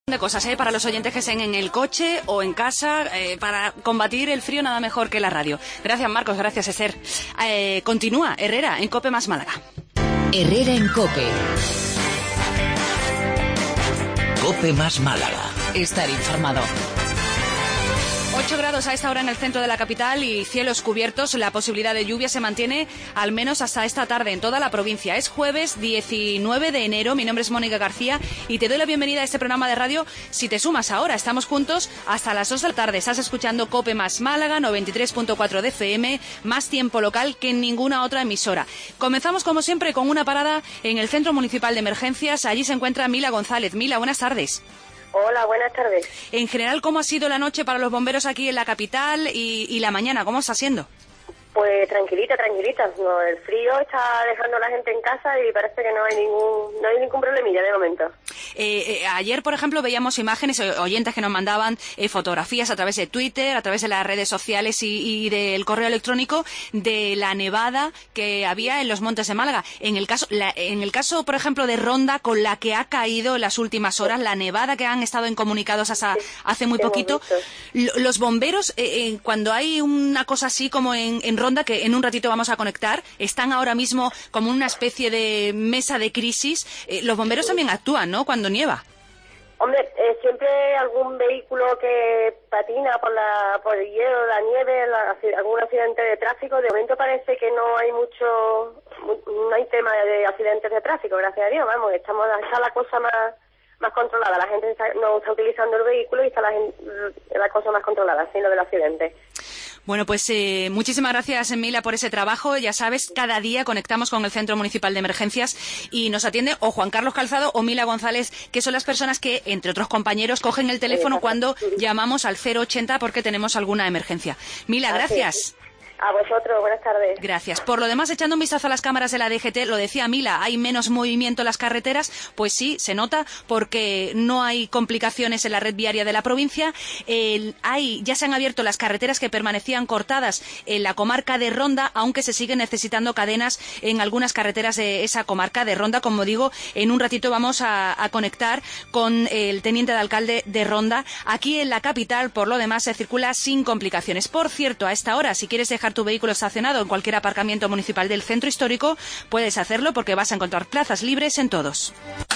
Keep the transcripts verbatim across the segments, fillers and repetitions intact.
De cosas, ¿eh? Para los oyentes que estén en el coche o en casa, eh, para combatir el frío nada mejor que la radio. Gracias, Marcos, gracias, Esther. Eh, continúa Herrera en COPE más Málaga. Herrera en COPE. COPE más Málaga. Estar informado. ocho grados a esta hora en el centro de la capital y cielos cubiertos. La posibilidad de lluvia se mantiene al menos hasta esta tarde en toda la provincia. Es jueves diecinueve de enero. Mi nombre es Mónica García y te doy la bienvenida a este programa de radio. Si te sumas ahora, estamos juntos hasta las dos de la tarde. Estás escuchando COPE más Málaga, noventa y tres punto cuatro de F M, más tiempo local que en ninguna otra emisora. Comenzamos como siempre con una parada en el Centro Municipal de Emergencias. Allí se encuentra Mila González. Mila, buenas tardes. Hola, buenas tardes. En general, ¿cómo ha sido la noche para los bomberos aquí en la capital y, y la mañana? ¿Cómo está siendo? Pues tranquilita, tranquilita. No, el frío está dejando a la gente en casa y parece que no hay ningún no hay ningún problemilla de momento. Eh, eh, ayer, por ejemplo, veíamos imágenes, oyentes que nos mandaban eh, fotografías a través de Twitter, a través de las redes sociales y, y del correo electrónico de la nevada que había en los montes de Málaga. En el caso, la, en el caso, por ejemplo, de Ronda, con la que ha caído en las últimas horas, la nevada que han estado incomunicados hasta sí, hace muy poquito, los bomberos, eh, eh, cuando hay una cosa así como en, en Ronda, que en un ratito vamos a conectar, están ahora mismo como una especie de mesa de crisis. Eh, los bomberos también actúan, ¿no?, cuando nieva. Hombre, eh, siempre hay algún vehículo que patina por la por el hielo, la nieve, la, algún accidente de tráfico. De momento parece que no hay mucho, no hay tema de accidentes de tráfico, gracias a Dios. Vamos, estamos está la cosa más más controlada. La gente está, no está utilizando el vehículo y está la, la cosa más controlada, sin lo del accidente. Bueno, pues eh, muchísimas gracias, Mila, por ese trabajo. Ya sabes, cada día conectamos con el Centro Municipal de Emergencias y nos atiende o Juan Carlos Calzado o Mila González, que son las personas que, entre otros compañeros, cogen el teléfono cuando llamamos al cero ochenta porque tenemos alguna emergencia. Mila, gracias. A vosotros, buenas tardes. Gracias. Por lo demás, echando un vistazo a las cámaras de la D G T, lo decía Mila, hay menos movimiento en las carreteras. Pues sí, se nota, porque no hay complicaciones en la red viaria de la provincia. El, hay, ya se han abierto las carreteras que permanecían cortadas en la comarca de Ronda, aunque se siguen necesitando cadenas en algunas carreteras de esa comarca de Ronda. Como digo, en un ratito vamos a, a conectar con el teniente de alcalde de Ronda. Aquí en la capital, por lo demás, se circula sin complicaciones. Por cierto, a esta hora, si quieres dejar tu vehículo estacionado en cualquier aparcamiento municipal del centro histórico, puedes hacerlo porque vas a encontrar plazas libres en todos.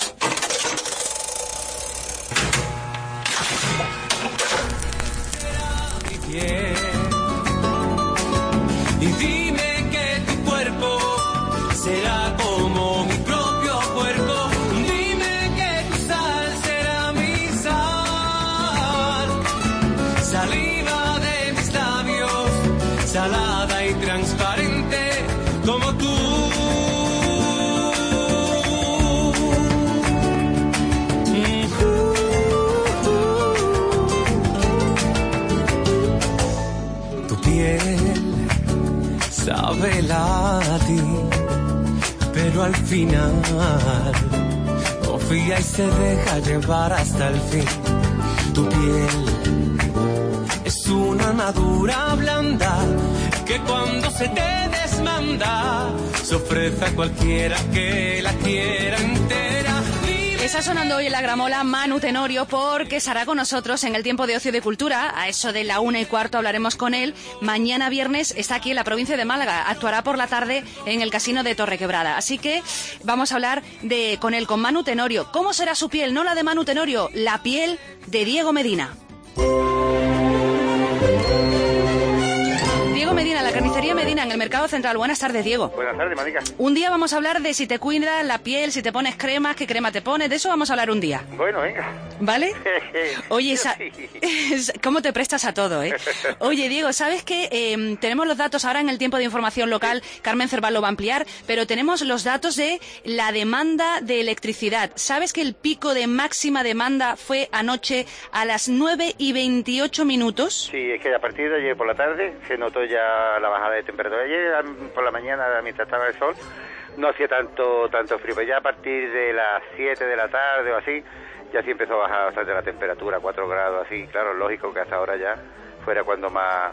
Y dime que tu cuerpo será como mi propio cuerpo. Dime que tu sal será mi sal. Saliva de mis labios, salada y transparente como tú. Tu piel sabe latir, pero al final confía y se deja llevar hasta el fin. Tu piel es una armadura blanda que cuando se te desmanda se ofrece a cualquiera que la quiera entera. Está sonando hoy en la gramola Manu Tenorio porque estará con nosotros en el tiempo de ocio y de cultura. A eso de la una y cuarto hablaremos con él. Mañana viernes está aquí en la provincia de Málaga. Actuará por la tarde en el casino de Torrequebrada. Así que vamos a hablar de con él, con Manu Tenorio. ¿Cómo será su piel? No la de Manu Tenorio, la piel de Diego Medina. Diego Medina, la carnicería Medina en el Mercado Central. Buenas tardes, Diego. Buenas tardes, Mónica. Un día vamos a hablar de si te cuidas la piel, si te pones cremas, qué crema te pones. De eso vamos a hablar un día. Bueno, venga. ¿Vale? Oye, sa- ¿cómo te prestas a todo, eh? Oye, Diego, ¿sabes qué? Eh, tenemos los datos ahora en el tiempo de información local. Carmen Cerval lo va a ampliar, pero tenemos los datos de la demanda de electricidad. ¿Sabes que el pico de máxima demanda fue anoche a las nueve y veintiocho minutos? Sí, es que a partir de ayer por la tarde se notó ya la bajada de temperatura. Ayer por la mañana, mientras estaba el sol, no hacía tanto tanto frío, pero ya a partir de las siete de la tarde o así, ya sí empezó a bajar bastante la temperatura, cuatro grados así. Claro, lógico que hasta ahora ya fuera cuando más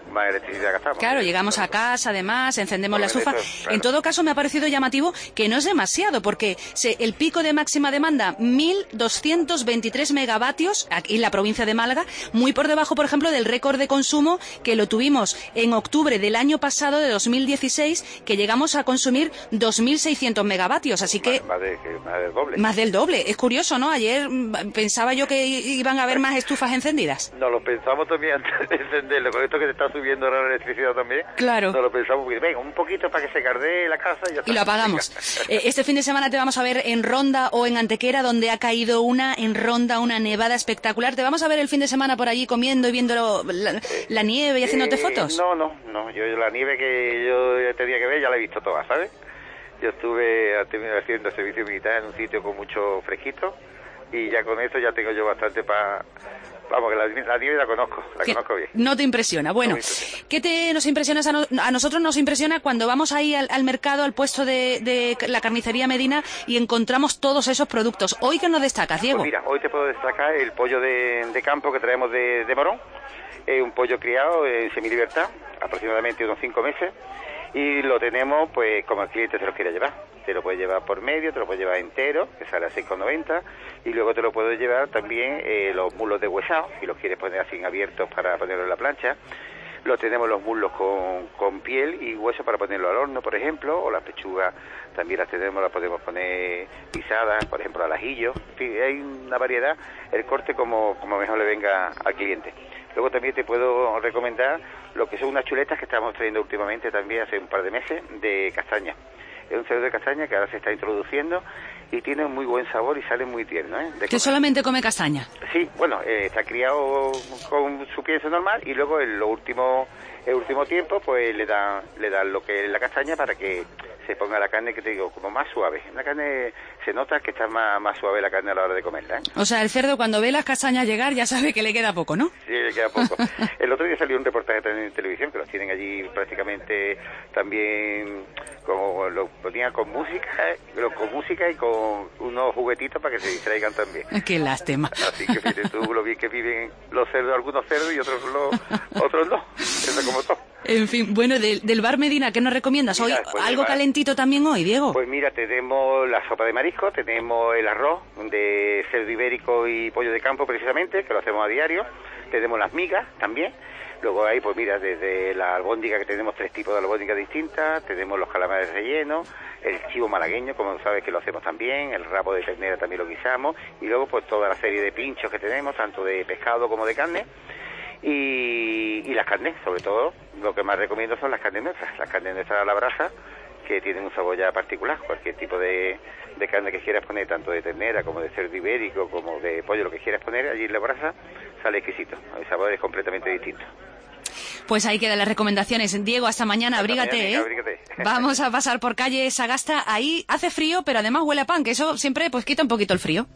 más electricidad gastamos. Claro, llegamos a casa, además, encendemos la estufa. Eso, claro. En todo caso, me ha parecido llamativo que no es demasiado, porque se, el pico de máxima demanda, mil doscientos veintitrés megavatios, aquí en la provincia de Málaga, muy por debajo, por ejemplo, del récord de consumo que lo tuvimos en octubre del año pasado, de dos mil dieciséis, que llegamos a consumir dos mil seiscientos megavatios, así que... Más, más, de, más del doble. Más del doble. Es curioso, ¿no? Ayer mm, pensaba yo que iban a haber más estufas encendidas. No lo pensamos también antes de encenderlo, con esto que te está subiendo ahora la electricidad también. Claro. No lo pensamos, porque venga, un poquito para que se cardee la casa y ya está. Y lo apagamos. Eh, este fin de semana te vamos a ver en Ronda o en Antequera, donde ha caído una, en Ronda, una nevada espectacular. ¿Te vamos a ver el fin de semana por allí comiendo y viendo la, la nieve y haciéndote eh, fotos? No, no, no. Yo la nieve que yo tenía que ver ya la he visto toda, ¿sabes? Yo estuve haciendo servicio militar en un sitio con mucho fresquito y ya con eso ya tengo yo bastante para... Vamos, que la, la nieve la conozco, la ¿Qué? conozco bien. No te impresiona. Bueno, No me impresiona. ¿qué te nos impresiona? A, no, a nosotros nos impresiona cuando vamos ahí al, al mercado, al puesto de, de la carnicería Medina y encontramos todos esos productos. ¿Hoy qué nos destacas, Diego? Pues mira, hoy te puedo destacar el pollo de, de campo que traemos de, de Morón, eh, un pollo criado en semilibertad, aproximadamente unos cinco meses, y lo tenemos pues como el cliente se lo quiere llevar. Te lo puedes llevar por medio, te lo puedes llevar entero, que sale a seis con noventa, y luego te lo puedes llevar también eh, los muslos deshuesados, si los quieres poner así abiertos para ponerlo en la plancha. Lo tenemos los muslos con, con piel y hueso para ponerlo al horno, por ejemplo, o las pechugas también las tenemos, las podemos poner pisadas, por ejemplo, al ajillo. En fin, hay una variedad, el corte como, como mejor le venga al cliente. Luego también te puedo recomendar lo que son unas chuletas que estamos trayendo últimamente también hace un par de meses de castaña. Es un cerdo de castaña que ahora se está introduciendo y tiene muy buen sabor y sale muy tierno, ¿eh? Que solamente come castaña. Sí, bueno, eh, está criado con su pienso normal y luego en lo último, el último tiempo pues le dan le dan lo que es la castaña para que se ponga la carne, que te digo, como más suave. La carne se nota que está más, más suave la carne a la hora de comerla, ¿eh? O sea, el cerdo cuando ve las castañas llegar ya sabe que le queda poco, ¿no? Sí, le queda poco. El otro día salió un reportaje también en televisión que los tienen allí prácticamente también como lo ponían con música, eh, con música y con unos juguetitos para que se distraigan también. Qué lástima. Así que fíjate tú lo bien que viven los cerdos, algunos cerdos y otros lo, otros no. Eso como todo. En fin, bueno, de, del bar Medina, ¿qué nos recomiendas? Hoy, Mira, pues algo bar, calentito también hoy, Diego. Pues mira, tenemos la sopa de marisco, tenemos el arroz de cerdo ibérico y pollo de campo precisamente, que lo hacemos a diario. Tenemos las migas también. Luego ahí, pues mira, desde la albóndiga, que tenemos tres tipos de albóndigas distintas, tenemos los calamares rellenos, el chivo malagueño, como sabes que lo hacemos también, el rabo de ternera también lo guisamos, y luego pues toda la serie de pinchos que tenemos, tanto de pescado como de carne, y, y las carnes, sobre todo, lo que más recomiendo son las carnes nuestras, las carnes nuestras a la brasa, que tienen un sabor ya particular. Cualquier tipo de, de carne que quieras poner, tanto de ternera como de cerdo ibérico, como de pollo, lo que quieras poner allí en la brasa, sale exquisito. El sabor es completamente distinto. Pues ahí quedan las recomendaciones. Diego, hasta mañana, hasta abrígate, mañana, ¿eh? abrígate. Vamos a pasar por calle Sagasta. Ahí hace frío, pero además huele a pan, que eso siempre pues quita un poquito el frío.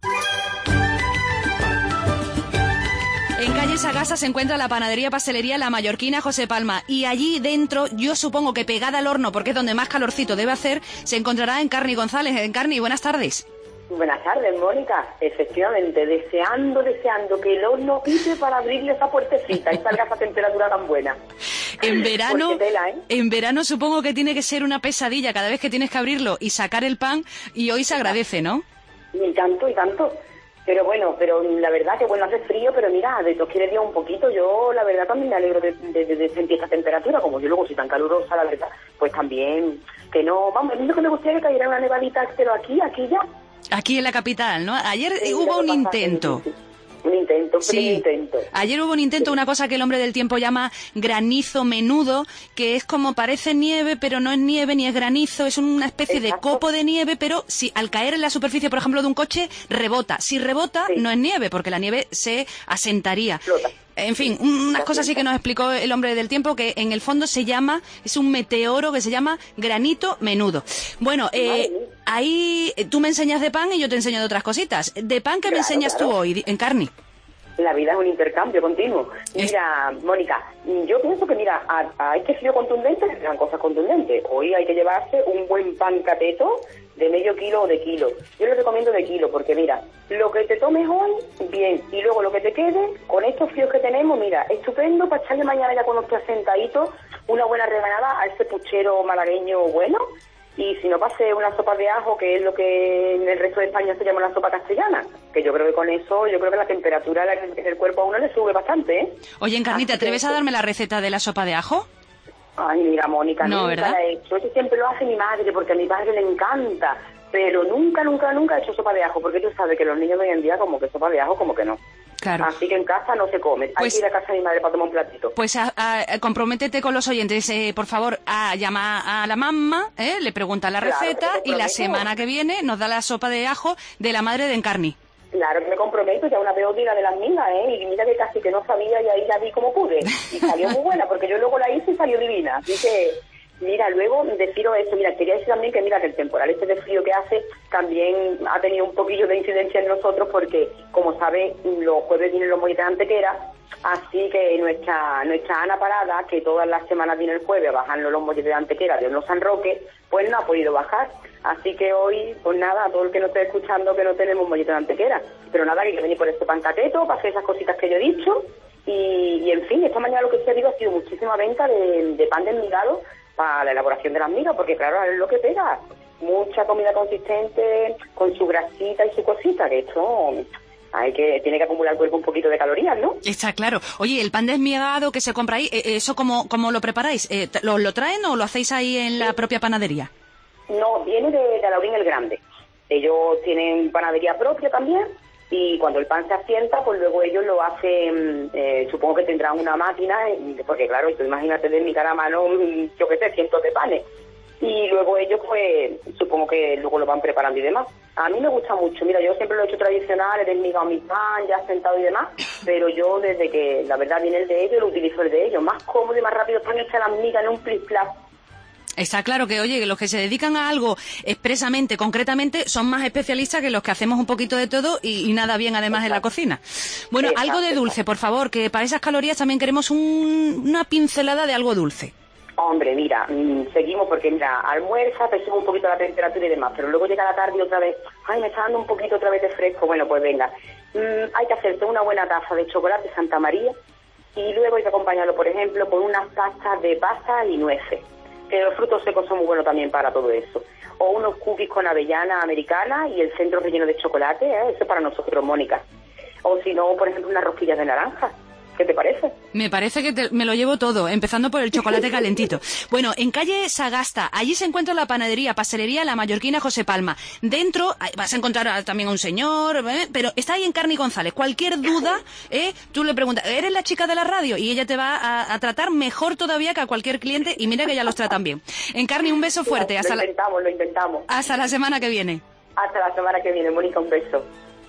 En calle Sagasta se encuentra la panadería pastelería La Mallorquina José Palma, y allí dentro, yo supongo que pegada al horno, porque es donde más calorcito debe hacer, se encontrará Encarni González. Encarni, buenas tardes. Buenas tardes, Mónica. Efectivamente, deseando, deseando que el horno pite para abrirle esa puertecita y salga esa temperatura tan buena. En verano, Porque tela, ¿eh? en verano supongo que tiene que ser una pesadilla cada vez que tienes que abrirlo y sacar el pan, y hoy se agradece, ¿no? Y tanto, y tanto. Pero bueno, pero la verdad que bueno, hace frío, pero mira, de dos quiere Dios un poquito. Yo la verdad también me alegro de, de, de, de sentir esta temperatura, como yo luego soy tan calurosa, la verdad, pues también, que no, vamos, es lo que me gustaría que cayera una nevadita, pero aquí, aquí ya. Aquí en la capital, ¿no? Ayer Sí, hubo un pasa, intento. Sí, sí. Un intento, un Sí. pequeño intento. Ayer hubo un intento, una cosa que el hombre del tiempo llama granizo menudo, que es como parece nieve, pero no es nieve ni es granizo, es una especie Exacto. de copo de nieve, pero si al caer en la superficie, por ejemplo, de un coche, rebota. Si rebota, Sí. no es nieve, porque la nieve se asentaría. Flota. En fin, unas cosas así que nos explicó el hombre del tiempo, que en el fondo se llama, es un meteoro que se llama granito menudo. Bueno, eh, Madre mía. ahí eh, tú me enseñas de pan y yo te enseño de otras cositas. ¿De pan qué me Claro, enseñas claro. tú hoy, Encarni? La vida es un intercambio continuo. Mira, Mónica, yo pienso que, mira, a, a este frío contundente se dan cosas contundentes. Hoy hay que llevarse un buen pan cateto de medio kilo o de kilo. Yo le recomiendo de kilo porque, mira, lo que te tomes hoy, bien, y luego lo que te quede, con estos fríos que tenemos, mira, estupendo para echarle mañana ya cuando esté asentadito una buena rebanada a ese puchero malagueño bueno, y si no pase una sopa de ajo, que es lo que en el resto de España se llama una sopa castellana, que yo creo que con eso, yo creo que la temperatura del cuerpo a uno le sube bastante, ¿eh? Oye, Encarni, ¿te atreves a darme la receta de la sopa de ajo? Ay, mira, Mónica, no, nunca ¿verdad? la he hecho. Eso siempre lo hace mi madre, porque a mi padre le encanta, pero nunca, nunca, nunca he hecho sopa de ajo, porque tú sabes que los niños de hoy en día como que sopa de ajo, como que no. Claro. Así que en casa no se come. Pues, hay que ir a casa de mi madre para tomar un platito. Pues a, a, comprométete con los oyentes, eh, por favor, a llamar a la mamá, eh, le pregunta la receta claro, y la semana que viene nos da la sopa de ajo de la madre de Encarni. Claro que me comprometo, ya una vez diga de las mías, ¿eh? Y mira que casi que no sabía y ahí la vi como pude. Y salió muy buena, porque yo luego la hice y salió divina. Así que, mira, luego deciros eso. Mira, quería decir también que, mira, que el temporal este de frío que hace también ha tenido un poquillo de incidencia en nosotros, porque, como sabes, los jueves vienen los molletes de Antequera, así que nuestra nuestra Ana Parada, que todas las semanas viene el jueves a bajarnos los molletes de Antequera de Horno San Roque, pues no ha podido bajar. Así que hoy, pues nada, a todo el que nos esté escuchando que no tenemos mollete de Antequera. Pero nada, que hay que venir por este pancateto para hacer esas cositas que yo he dicho. Y, y en fin, esta mañana lo que se ha habido ha sido muchísima venta de, de pan desmigado para la elaboración de las migas, porque claro, es lo que pega. Mucha comida consistente, con su grasita y su cosita, que esto hay que tiene que acumular el cuerpo un poquito de calorías, ¿no? Está claro. Oye, el pan desmiegado que se compra ahí, ¿eso cómo, cómo lo preparáis? Eh, ¿lo, ¿Lo traen o lo hacéis ahí en la propia panadería? No, viene de, de Alaurín el Grande. Ellos tienen panadería propia también, y cuando el pan se asienta, pues luego ellos lo hacen, eh, supongo que tendrán una máquina, porque claro, tú imagínate de mi cara a mano, yo qué sé, cientos de panes. Y luego ellos, pues, supongo que luego lo van preparando y demás. A mí me gusta mucho. Mira, yo siempre lo he hecho tradicional, he desmigado mi pan, ya sentado y demás, pero yo desde que, la verdad, viene el de ellos, lo utilizo el de ellos. Más cómodo y más rápido están hechas las migas en un plis-plas. Está claro que, oye, que los que se dedican a algo expresamente, concretamente, son más especialistas que los que hacemos un poquito de todo y, y nada bien además en la cocina. Bueno, exacto, algo de dulce, por favor, que para esas calorías también queremos un, una pincelada de algo dulce. Hombre, mira, mmm, seguimos porque, mira, almuerza, te sube un poquito la temperatura y demás, pero luego llega la tarde y otra vez, ay, me está dando un poquito otra vez de fresco. Bueno, pues venga, mmm, hay que hacerte una buena taza de chocolate Santa María y luego hay que acompañarlo, por ejemplo, con unas pastas de pasas y nueces, que los frutos secos son muy buenos también para todo eso. O unos cookies con avellana americana y el centro relleno de chocolate, ¿eh? Eso para nosotros, Mónica. O si no, por ejemplo, unas rosquillas de naranja. ¿Qué te parece? Me parece que te, me lo llevo todo, empezando por el chocolate calentito. Bueno, en calle Sagasta, allí se encuentra la panadería, pastelería La Mallorquina José Palma. Dentro vas a encontrar a, también a un señor, ¿eh? Pero está ahí Encarni González. Cualquier duda, ¿eh? Tú le preguntas, ¿eres la chica de la radio? Y ella te va a, a tratar mejor todavía que a cualquier cliente, y mira que ya los tratan bien. Encarni, un beso fuerte. Hasta lo inventamos, la... lo inventamos. Hasta la semana que viene. Hasta la semana que viene, Mónica, un beso.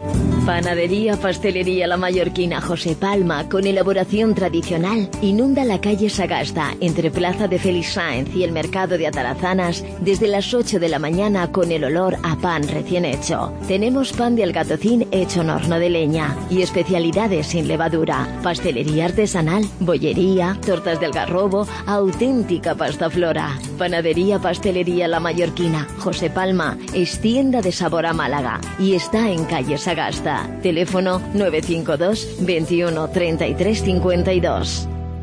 Panadería Pastelería La Mallorquina José Palma, con elaboración tradicional, inunda la calle Sagasta, entre Plaza de Félix Sáenz y el Mercado de Atarazanas, desde las ocho de la mañana con el olor a pan recién hecho. Tenemos pan de algatocín hecho en horno de leña y especialidades sin levadura, pastelería artesanal, bollería, tortas de algarrobo, auténtica pasta flora. Panadería Pastelería La Mallorquina José Palma es tienda de sabor a Málaga y está en calle Sagasta. Teléfono nueve cinco dos, veintiuno, treinta y tres, cincuenta y dos.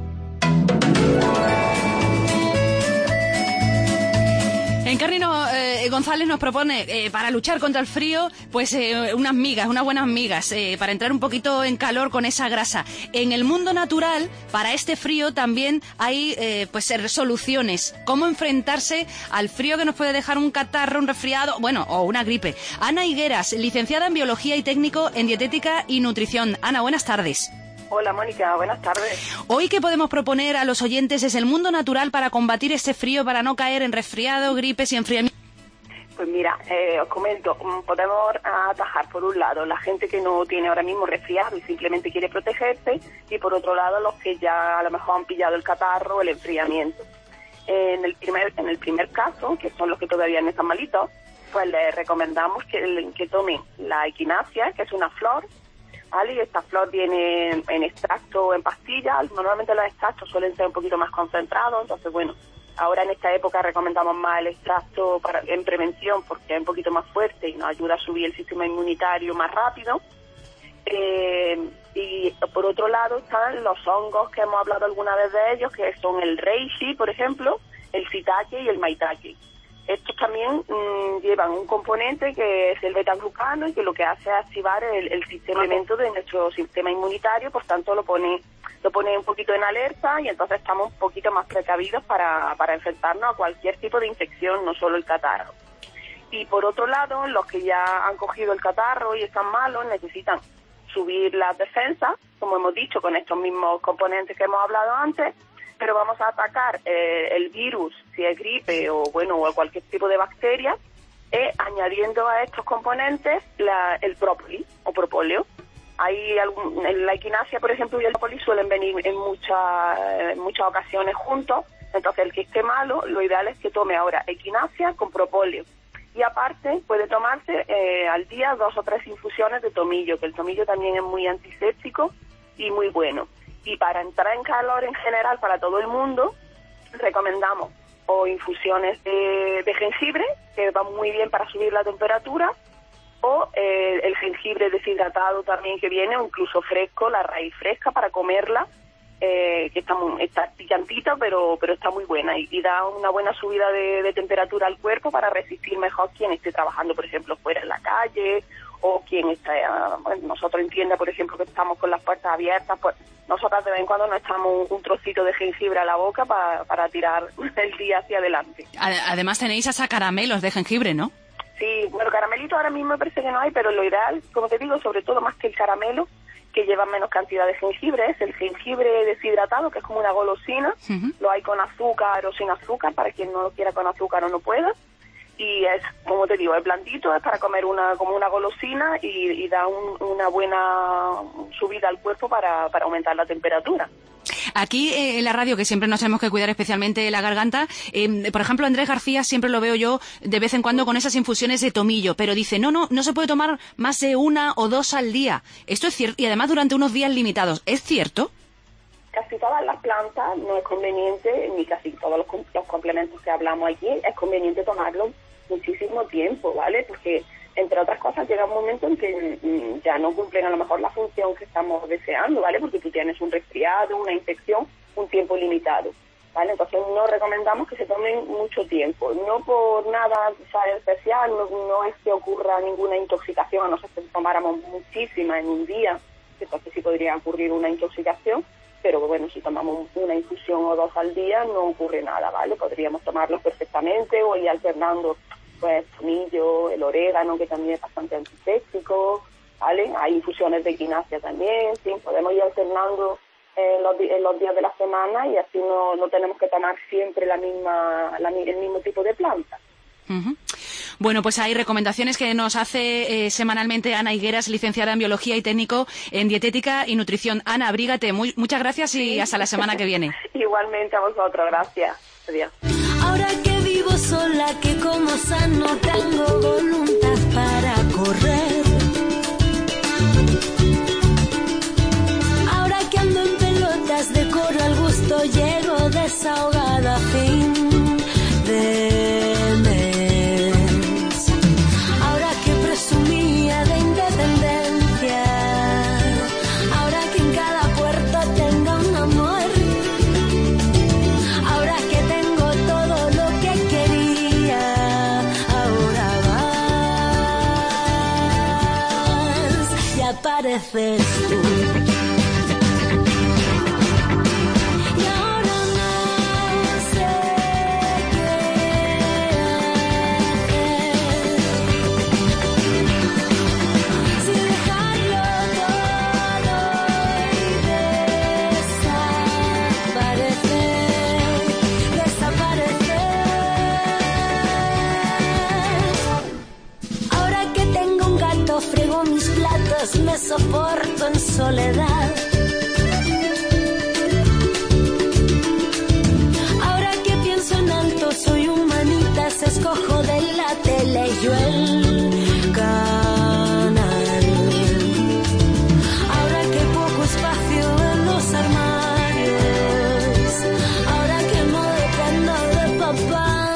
Encarni no, eh, González nos propone, eh, para luchar contra el frío, pues eh, unas migas, unas buenas migas, eh, para entrar un poquito en calor con esa grasa. En el mundo natural, para este frío también hay eh, pues soluciones. Cómo enfrentarse al frío que nos puede dejar un catarro, un resfriado, bueno, o una gripe. Ana Higueras, licenciada en Biología y técnico en Dietética y Nutrición. Ana, buenas tardes. Hola, Mónica, buenas tardes. Hoy, ¿qué podemos proponer a los oyentes? Es el mundo natural para combatir este frío, para no caer en resfriado, gripes y enfriamiento. Pues mira, eh, os comento, podemos atajar por un lado la gente que no tiene ahora mismo resfriado y simplemente quiere protegerse, y por otro lado los que ya a lo mejor han pillado el catarro o el enfriamiento. En el primer en el primer caso, que son los que todavía no están malitos, pues les recomendamos que, que tomen la equinacia, que es una flor, ¿vale? Y esta flor viene en, en extracto o en pastillas. Normalmente los extractos suelen ser un poquito más concentrados, entonces bueno, ahora en esta época recomendamos más el extracto para, en prevención, porque es un poquito más fuerte y nos ayuda a subir el sistema inmunitario más rápido. Eh, y por otro lado están los hongos que hemos hablado alguna vez de ellos, que son el reishi, por ejemplo, el shiitake y el maitake. Estos también mmm, llevan un componente que es el beta-glucano y que lo que hace es activar el, el sistema de nuestro sistema inmunitario, por tanto lo pone lo pone un poquito en alerta y entonces estamos un poquito más precavidos para, para enfrentarnos a cualquier tipo de infección, no solo el catarro. Y por otro lado, los que ya han cogido el catarro y están malos necesitan subir las defensas, como hemos dicho, con estos mismos componentes que hemos hablado antes, pero vamos a atacar eh, el virus, si es gripe o bueno o cualquier tipo de bacteria, eh, añadiendo a estos componentes la, el própolis o propóleo. Hay algún, en la equinacia, por ejemplo, y el própolis suelen venir en muchas en muchas ocasiones juntos. Entonces, el que esté malo, lo ideal es que tome ahora equinacia con propóleo. Y aparte, puede tomarse eh, al día dos o tres infusiones de tomillo, que el tomillo también es muy antiséptico y muy bueno. Y para entrar en calor en general para todo el mundo, recomendamos o infusiones de, de jengibre, que van muy bien para subir la temperatura, o eh, el jengibre deshidratado también que viene, o incluso fresco, la raíz fresca para comerla, eh, que está, muy, está picantita, pero pero está muy buena y, y da una buena subida de, de temperatura al cuerpo para resistir mejor quien esté trabajando, por ejemplo, fuera en la calle, o quien está, bueno, nosotros en tienda, por ejemplo, que estamos con las puertas abiertas, pues nosotras de vez en cuando nos echamos un trocito de jengibre a la boca para, para tirar el día hacia adelante. Además tenéis hasta caramelos de jengibre, ¿no? Sí, bueno, caramelito ahora mismo me parece que no hay, pero lo ideal, como te digo, sobre todo más que el caramelo, que lleva menos cantidad de jengibre, es el jengibre deshidratado, que es como una golosina. Uh-huh. Lo hay con azúcar o sin azúcar, para quien no lo quiera con azúcar o no pueda. Y es, como te digo, es blandito, es para comer una como una golosina y, y da un, una buena subida al cuerpo para, para aumentar la temperatura. Aquí eh, en la radio, que siempre nos tenemos que cuidar especialmente la garganta, eh, por ejemplo, Andrés García siempre lo veo yo de vez en cuando con esas infusiones de tomillo, pero dice, no, no, no se puede tomar más de una o dos al día. Esto es cierto, y además durante unos días limitados. ¿Es cierto? Casi todas las plantas no es conveniente, ni casi todos los, los complementos que hablamos aquí, es conveniente tomarlo muchísimo tiempo, ¿vale? Porque, entre otras cosas, llega un momento en que mm, ya no cumplen a lo mejor la función que estamos deseando, ¿vale? Porque tú tienes un resfriado, una infección, un tiempo limitado, ¿vale? Entonces no recomendamos que se tomen mucho tiempo, no por nada, ¿sabes?, especial, no, no es que ocurra ninguna intoxicación, a no ser que tomáramos muchísima en un día, entonces sí podría ocurrir una intoxicación, pero bueno, si tomamos una infusión o dos al día no ocurre nada, ¿vale? Podríamos tomarlos perfectamente o ir alternando, pues, tomillo, el orégano, que también es bastante antiséptico, ¿vale? Hay infusiones de equinacia también, sí, podemos ir alternando en los, en los días de la semana y así no, no tenemos que tomar siempre la misma, la, el mismo tipo de planta. Uh-huh. Bueno, pues hay recomendaciones que nos hace eh, semanalmente Ana Higueras, licenciada en Biología y técnico en Dietética y Nutrición. Ana, abrígate. Muy, muchas gracias y sí. Hasta la semana que viene. Igualmente a vosotros. Gracias. Adiós. Ahora que vivo sola, que como sano tengo voluntad para correr. Ahora que ando en pelotas de corro al gusto, llego desahogada a fin de pareces tú. Y ahora no sé qué, si dejarlo todo y desaparecer, desaparecer. Ahora que tengo un gato, frego mis platos, me soporto en soledad. Ahora que pienso en alto, soy humanitas, escojo de la tele y yo el canal. Ahora que poco espacio en los armarios, ahora que no dependo de papá,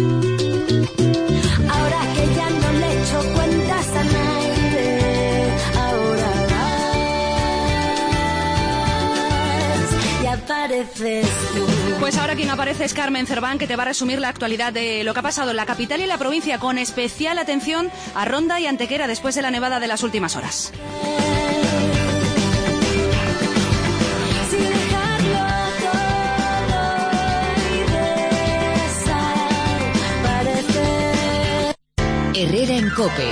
ahora que ya no le echo cuentas a nadie. apareces tú. Pues ahora quien aparece es Carmen Cerván, que te va a resumir la actualidad de lo que ha pasado en la capital y la provincia, con especial atención a Ronda y Antequera después de la nevada de las últimas horas. Herrera en COPE.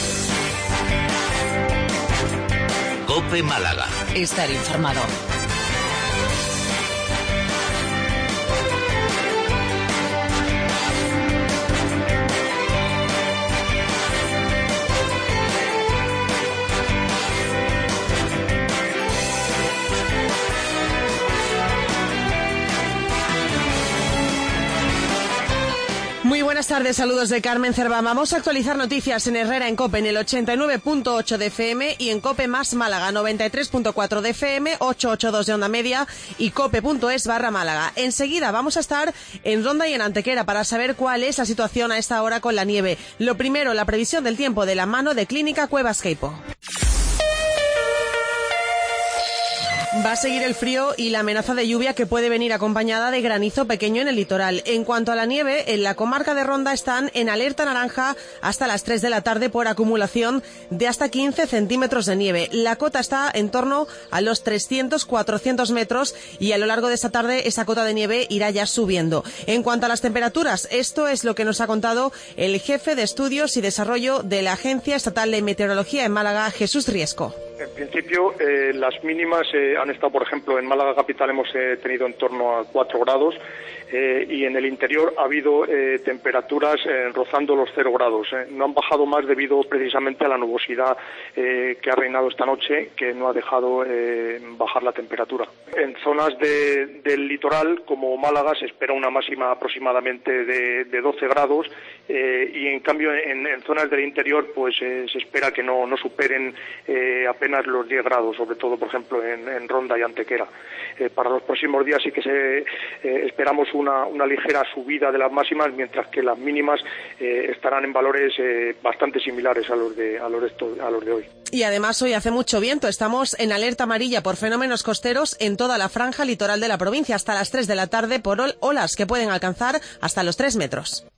COPE Málaga. Estar informado. Muy buenas tardes, saludos de Carmen Cerván. Vamos a actualizar noticias en Herrera en COPE en el ochenta y nueve punto ocho de F M y en COPE más Málaga noventa y tres punto cuatro de F M, ochocientos ochenta y dos de onda media y cope.es barra Málaga. Enseguida vamos a estar en Ronda y en Antequera para saber cuál es la situación a esta hora con la nieve. Lo primero, la previsión del tiempo de la mano de Clínica Cuevas Queipo. Va a seguir el frío y la amenaza de lluvia que puede venir acompañada de granizo pequeño en el litoral. En cuanto a la nieve, en la comarca de Ronda están en alerta naranja hasta las tres de la tarde por acumulación de hasta quince centímetros de nieve. La cota está en torno a los trescientos cuatrocientos metros y a lo largo de esta tarde esa cota de nieve irá ya subiendo. En cuanto a las temperaturas, esto es lo que nos ha contado el jefe de Estudios y Desarrollo de la Agencia Estatal de Meteorología en Málaga, Jesús Riesco. En principio, eh, las mínimas eh, han estado, por ejemplo, en Málaga capital hemos eh, tenido en torno a cuatro grados eh, y en el interior ha habido eh, temperaturas eh, rozando los cero grados. Eh. No han bajado más debido precisamente a la nubosidad eh, que ha reinado esta noche, que no ha dejado eh, bajar la temperatura. En zonas de, del litoral, como Málaga, se espera una máxima aproximadamente de, de doce grados eh, y, en cambio, en, en zonas del interior pues eh, se espera que no, no superen eh, apenas los diez grados, sobre todo, por ejemplo, en, en Ronda y Antequera. Eh, para los próximos días sí que se, eh, esperamos una, una ligera subida de las máximas, mientras que las mínimas eh, estarán en valores eh, bastante similares a los de a los de, esto, a los de hoy. Y además hoy hace mucho viento. Estamos en alerta amarilla por fenómenos costeros en toda la franja litoral de la provincia hasta las tres de la tarde por olas que pueden alcanzar hasta los tres metros.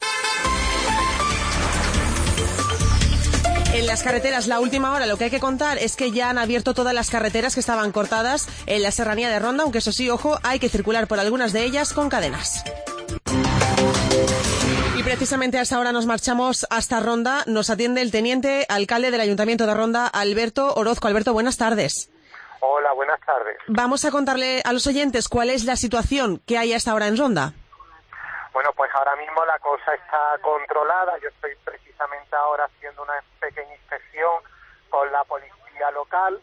En las carreteras, la última hora, lo que hay que contar es que ya han abierto todas las carreteras que estaban cortadas en la serranía de Ronda, aunque eso sí, ojo, hay que circular por algunas de ellas con cadenas. Y precisamente a esta hora nos marchamos hasta Ronda. Nos atiende el teniente alcalde del Ayuntamiento de Ronda, Alberto Orozco. Alberto, buenas tardes. Hola, buenas tardes. Vamos a contarle a los oyentes cuál es la situación que hay a esta hora en Ronda. Bueno, pues ahora mismo la cosa está controlada. Yo estoy precisamente ahora haciendo una pequeña inspección con la policía local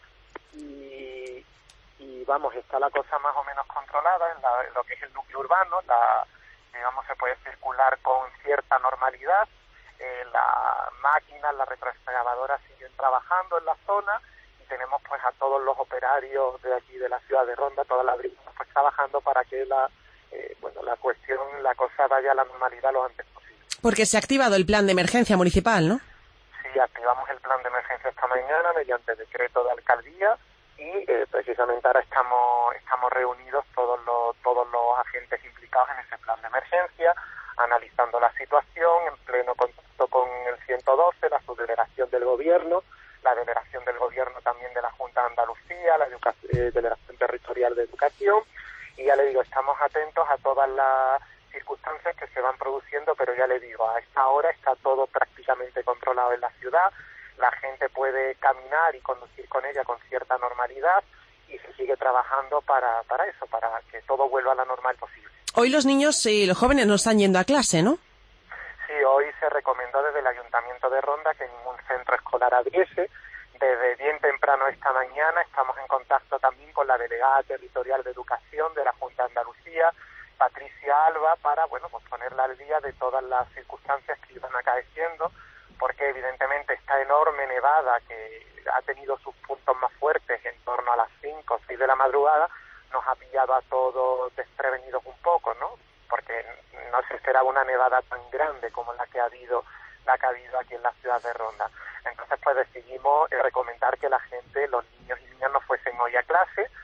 y, y vamos, está la cosa más o menos controlada en, la, en lo que es el núcleo urbano. La, digamos, se puede circular con cierta normalidad. Eh, las máquinas, las retroexcavadoras siguen trabajando en la zona y tenemos pues a todos los operarios de aquí de la ciudad de Ronda, todas las brigadas pues trabajando para que la Eh, bueno, la cuestión, la cosa vaya a la normalidad lo antes posible. Porque se ha activado el plan de emergencia municipal, ¿no? Sí, activamos el plan de emergencia esta mañana mediante decreto de alcaldía y eh, precisamente ahora estamos estamos reunidos todos los todos los agentes implicados en ese plan de emergencia, analizando la situación en pleno contacto con el ciento doce, la subdelegación del gobierno, la delegación del gobierno también de la Junta de Andalucía, la educa- eh, delegación territorial de educación. Y ya le digo, estamos atentos a todas las circunstancias que se van produciendo, pero ya le digo, a esta hora está todo prácticamente controlado en la ciudad, la gente puede caminar y conducir con ella con cierta normalidad y se sigue trabajando para, para eso, para que todo vuelva a la normal posible. Hoy los niños y los jóvenes no están yendo a clase, ¿no? Sí, hoy se recomendó desde el Ayuntamiento de Ronda que ningún centro escolar abriese. Desde bien temprano esta mañana estamos en contacto también con la delegada territorial de educación de la Junta de Andalucía, Patricia Alba, para bueno pues ponerla al día de todas las circunstancias que iban acaeciendo, porque evidentemente esta enorme nevada que ha tenido sus puntos más fuertes en torno a las cinco o seis de la madrugada nos ha pillado a todos desprevenidos un poco, ¿no? Porque no se esperaba una nevada tan grande como la que ha habido la que ha habido aquí en la ciudad de Ronda. Entonces pues decidimos eh, recomendar que la gente, los niños y niñas no fuesen hoy a clase,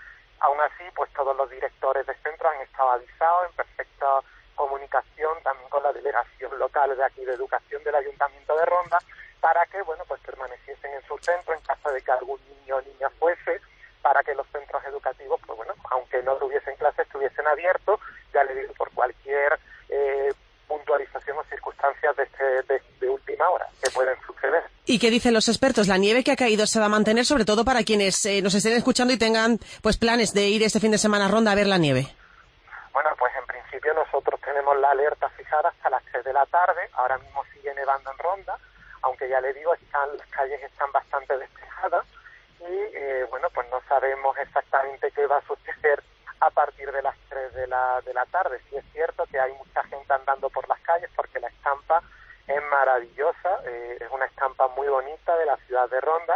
Aún así, pues todos los directores de centros han estado avisados en perfecta comunicación también con la delegación local de aquí de educación del Ayuntamiento de Ronda, para que, bueno, pues permaneciesen en su centro en caso de que algún niño o niña fuese, para que los centros educativos, pues bueno, aunque no tuviesen clases, estuviesen abiertos, ya le digo, por cualquier eh, puntualización o circunstancias de, este, de, de última hora que pueden suceder. ¿Y qué dicen los expertos? ¿La nieve que ha caído se va a mantener, sobre todo para quienes eh, nos estén escuchando y tengan pues planes de ir este fin de semana a Ronda a ver la nieve? Bueno, pues en principio nosotros tenemos la alerta fijada hasta las tres de la tarde. Ahora mismo sigue nevando en Ronda, aunque ya le digo, están, las calles están bastante despejadas y eh, bueno, pues no sabemos exactamente qué va a suceder a partir de las tres de la, de la tarde. Sí es cierto que hay mucha gente andando por las calles porque la estampa es maravillosa, eh, es una estampa muy bonita de la ciudad de Ronda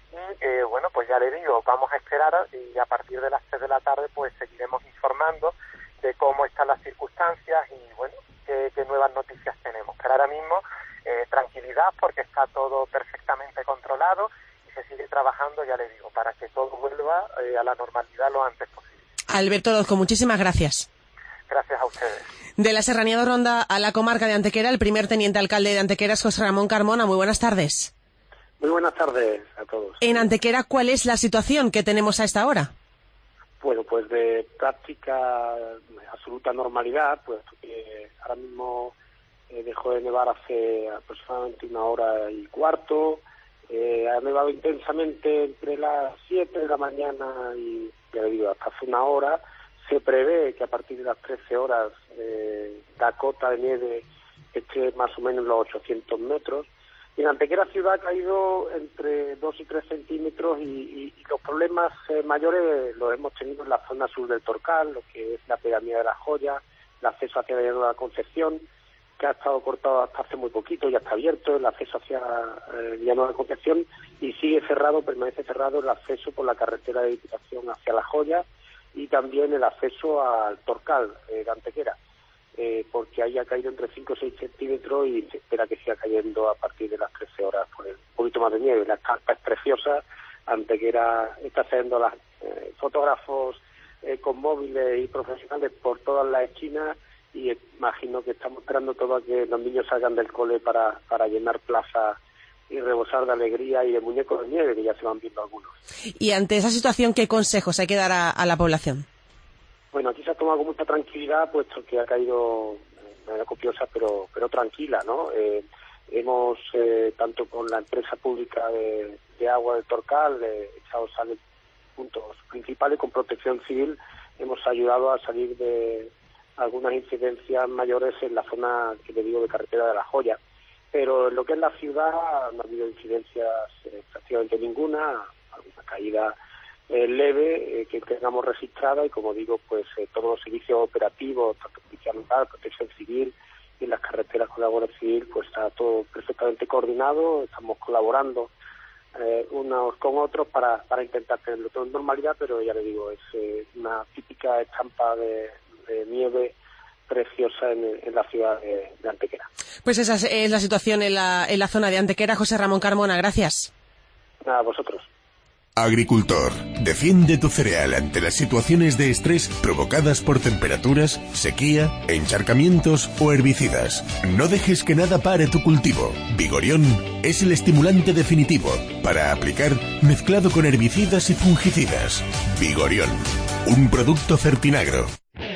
y eh, bueno, pues ya le digo, vamos a esperar y a partir de las tres de la tarde pues seguiremos informando de cómo están las circunstancias y bueno, qué, qué nuevas noticias tenemos. Pero ahora mismo eh, tranquilidad porque está todo perfectamente controlado y se sigue trabajando, ya le digo, para que todo vuelva eh, a la normalidad lo antes posible. Alberto Orozco, muchísimas gracias. Gracias a ustedes. De la Serranía de Ronda a la comarca de Antequera, el primer teniente alcalde de Antequera es José Ramón Carmona. Muy buenas tardes. Muy buenas tardes a todos. En Antequera, ¿cuál es la situación que tenemos a esta hora? Bueno, pues de práctica absoluta normalidad, pues que ahora mismo eh, dejó de nevar hace aproximadamente una hora y cuarto. Eh, ha nevado intensamente entre las siete de la mañana y, ya le digo, hasta hace una hora. Se prevé que a partir de las trece horas eh, la cota de nieve esté más o menos en los ochocientos metros. Y en Antequera ciudad ha caído entre dos y tres centímetros y, y, y los problemas eh, mayores los hemos tenido en la zona sur del Torcal, lo que es la pedanía de La Joya, el acceso hacia la Llano de la Concepción, que ha estado cortado hasta hace muy poquito, ya está abierto el acceso hacia eh, Llano de la Concepción y sigue cerrado, permanece cerrado el acceso por la carretera de Diputación hacia La Joya y también el acceso al Torcal eh, de Antequera, eh, porque ahí ha caído entre cinco o seis centímetros y se espera que siga cayendo a partir de las trece horas por el un poquito más de nieve. La estampa es preciosa, Antequera está haciendo las eh, fotógrafos eh, con móviles y profesionales por todas las esquinas y imagino que estamos esperando todo a que los niños salgan del cole para, para llenar plazas y rebosar de alegría y de muñecos de nieve, que ya se van viendo algunos. Y ante esa situación, ¿qué consejos hay que dar a, a la población? Bueno, aquí se ha tomado con mucha tranquilidad, puesto que ha caído de manera copiosa, pero pero tranquila, ¿no? Eh, hemos, eh, tanto con la empresa pública de, de agua del Torcal, eh, echado sale puntos principales, con Protección Civil, hemos ayudado a salir de algunas incidencias mayores en la zona, que le digo, de carretera de La Joya. Pero en lo que es la ciudad no ha habido incidencias eh, prácticamente ninguna, alguna caída eh, leve eh, que tengamos registrada y, como digo, pues eh, todos los servicios operativos, tanto Policía Local, Protección Civil y en las carreteras con la Guardia Civil, pues está todo perfectamente coordinado, estamos colaborando eh, unos con otros para, para intentar tenerlo todo en normalidad, pero ya le digo, es eh, una típica estampa de, de nieve preciosa en, en la ciudad de, de Antequera. Pues esa es la situación en la, en la zona de Antequera. José Ramón Carmona, gracias. Nada, a vosotros. Agricultor, defiende tu cereal ante las situaciones de estrés provocadas por temperaturas, sequía, encharcamientos o herbicidas. No dejes que nada pare tu cultivo. Vigorión es el estimulante definitivo para aplicar mezclado con herbicidas y fungicidas. Vigorión, un producto Fertinagro.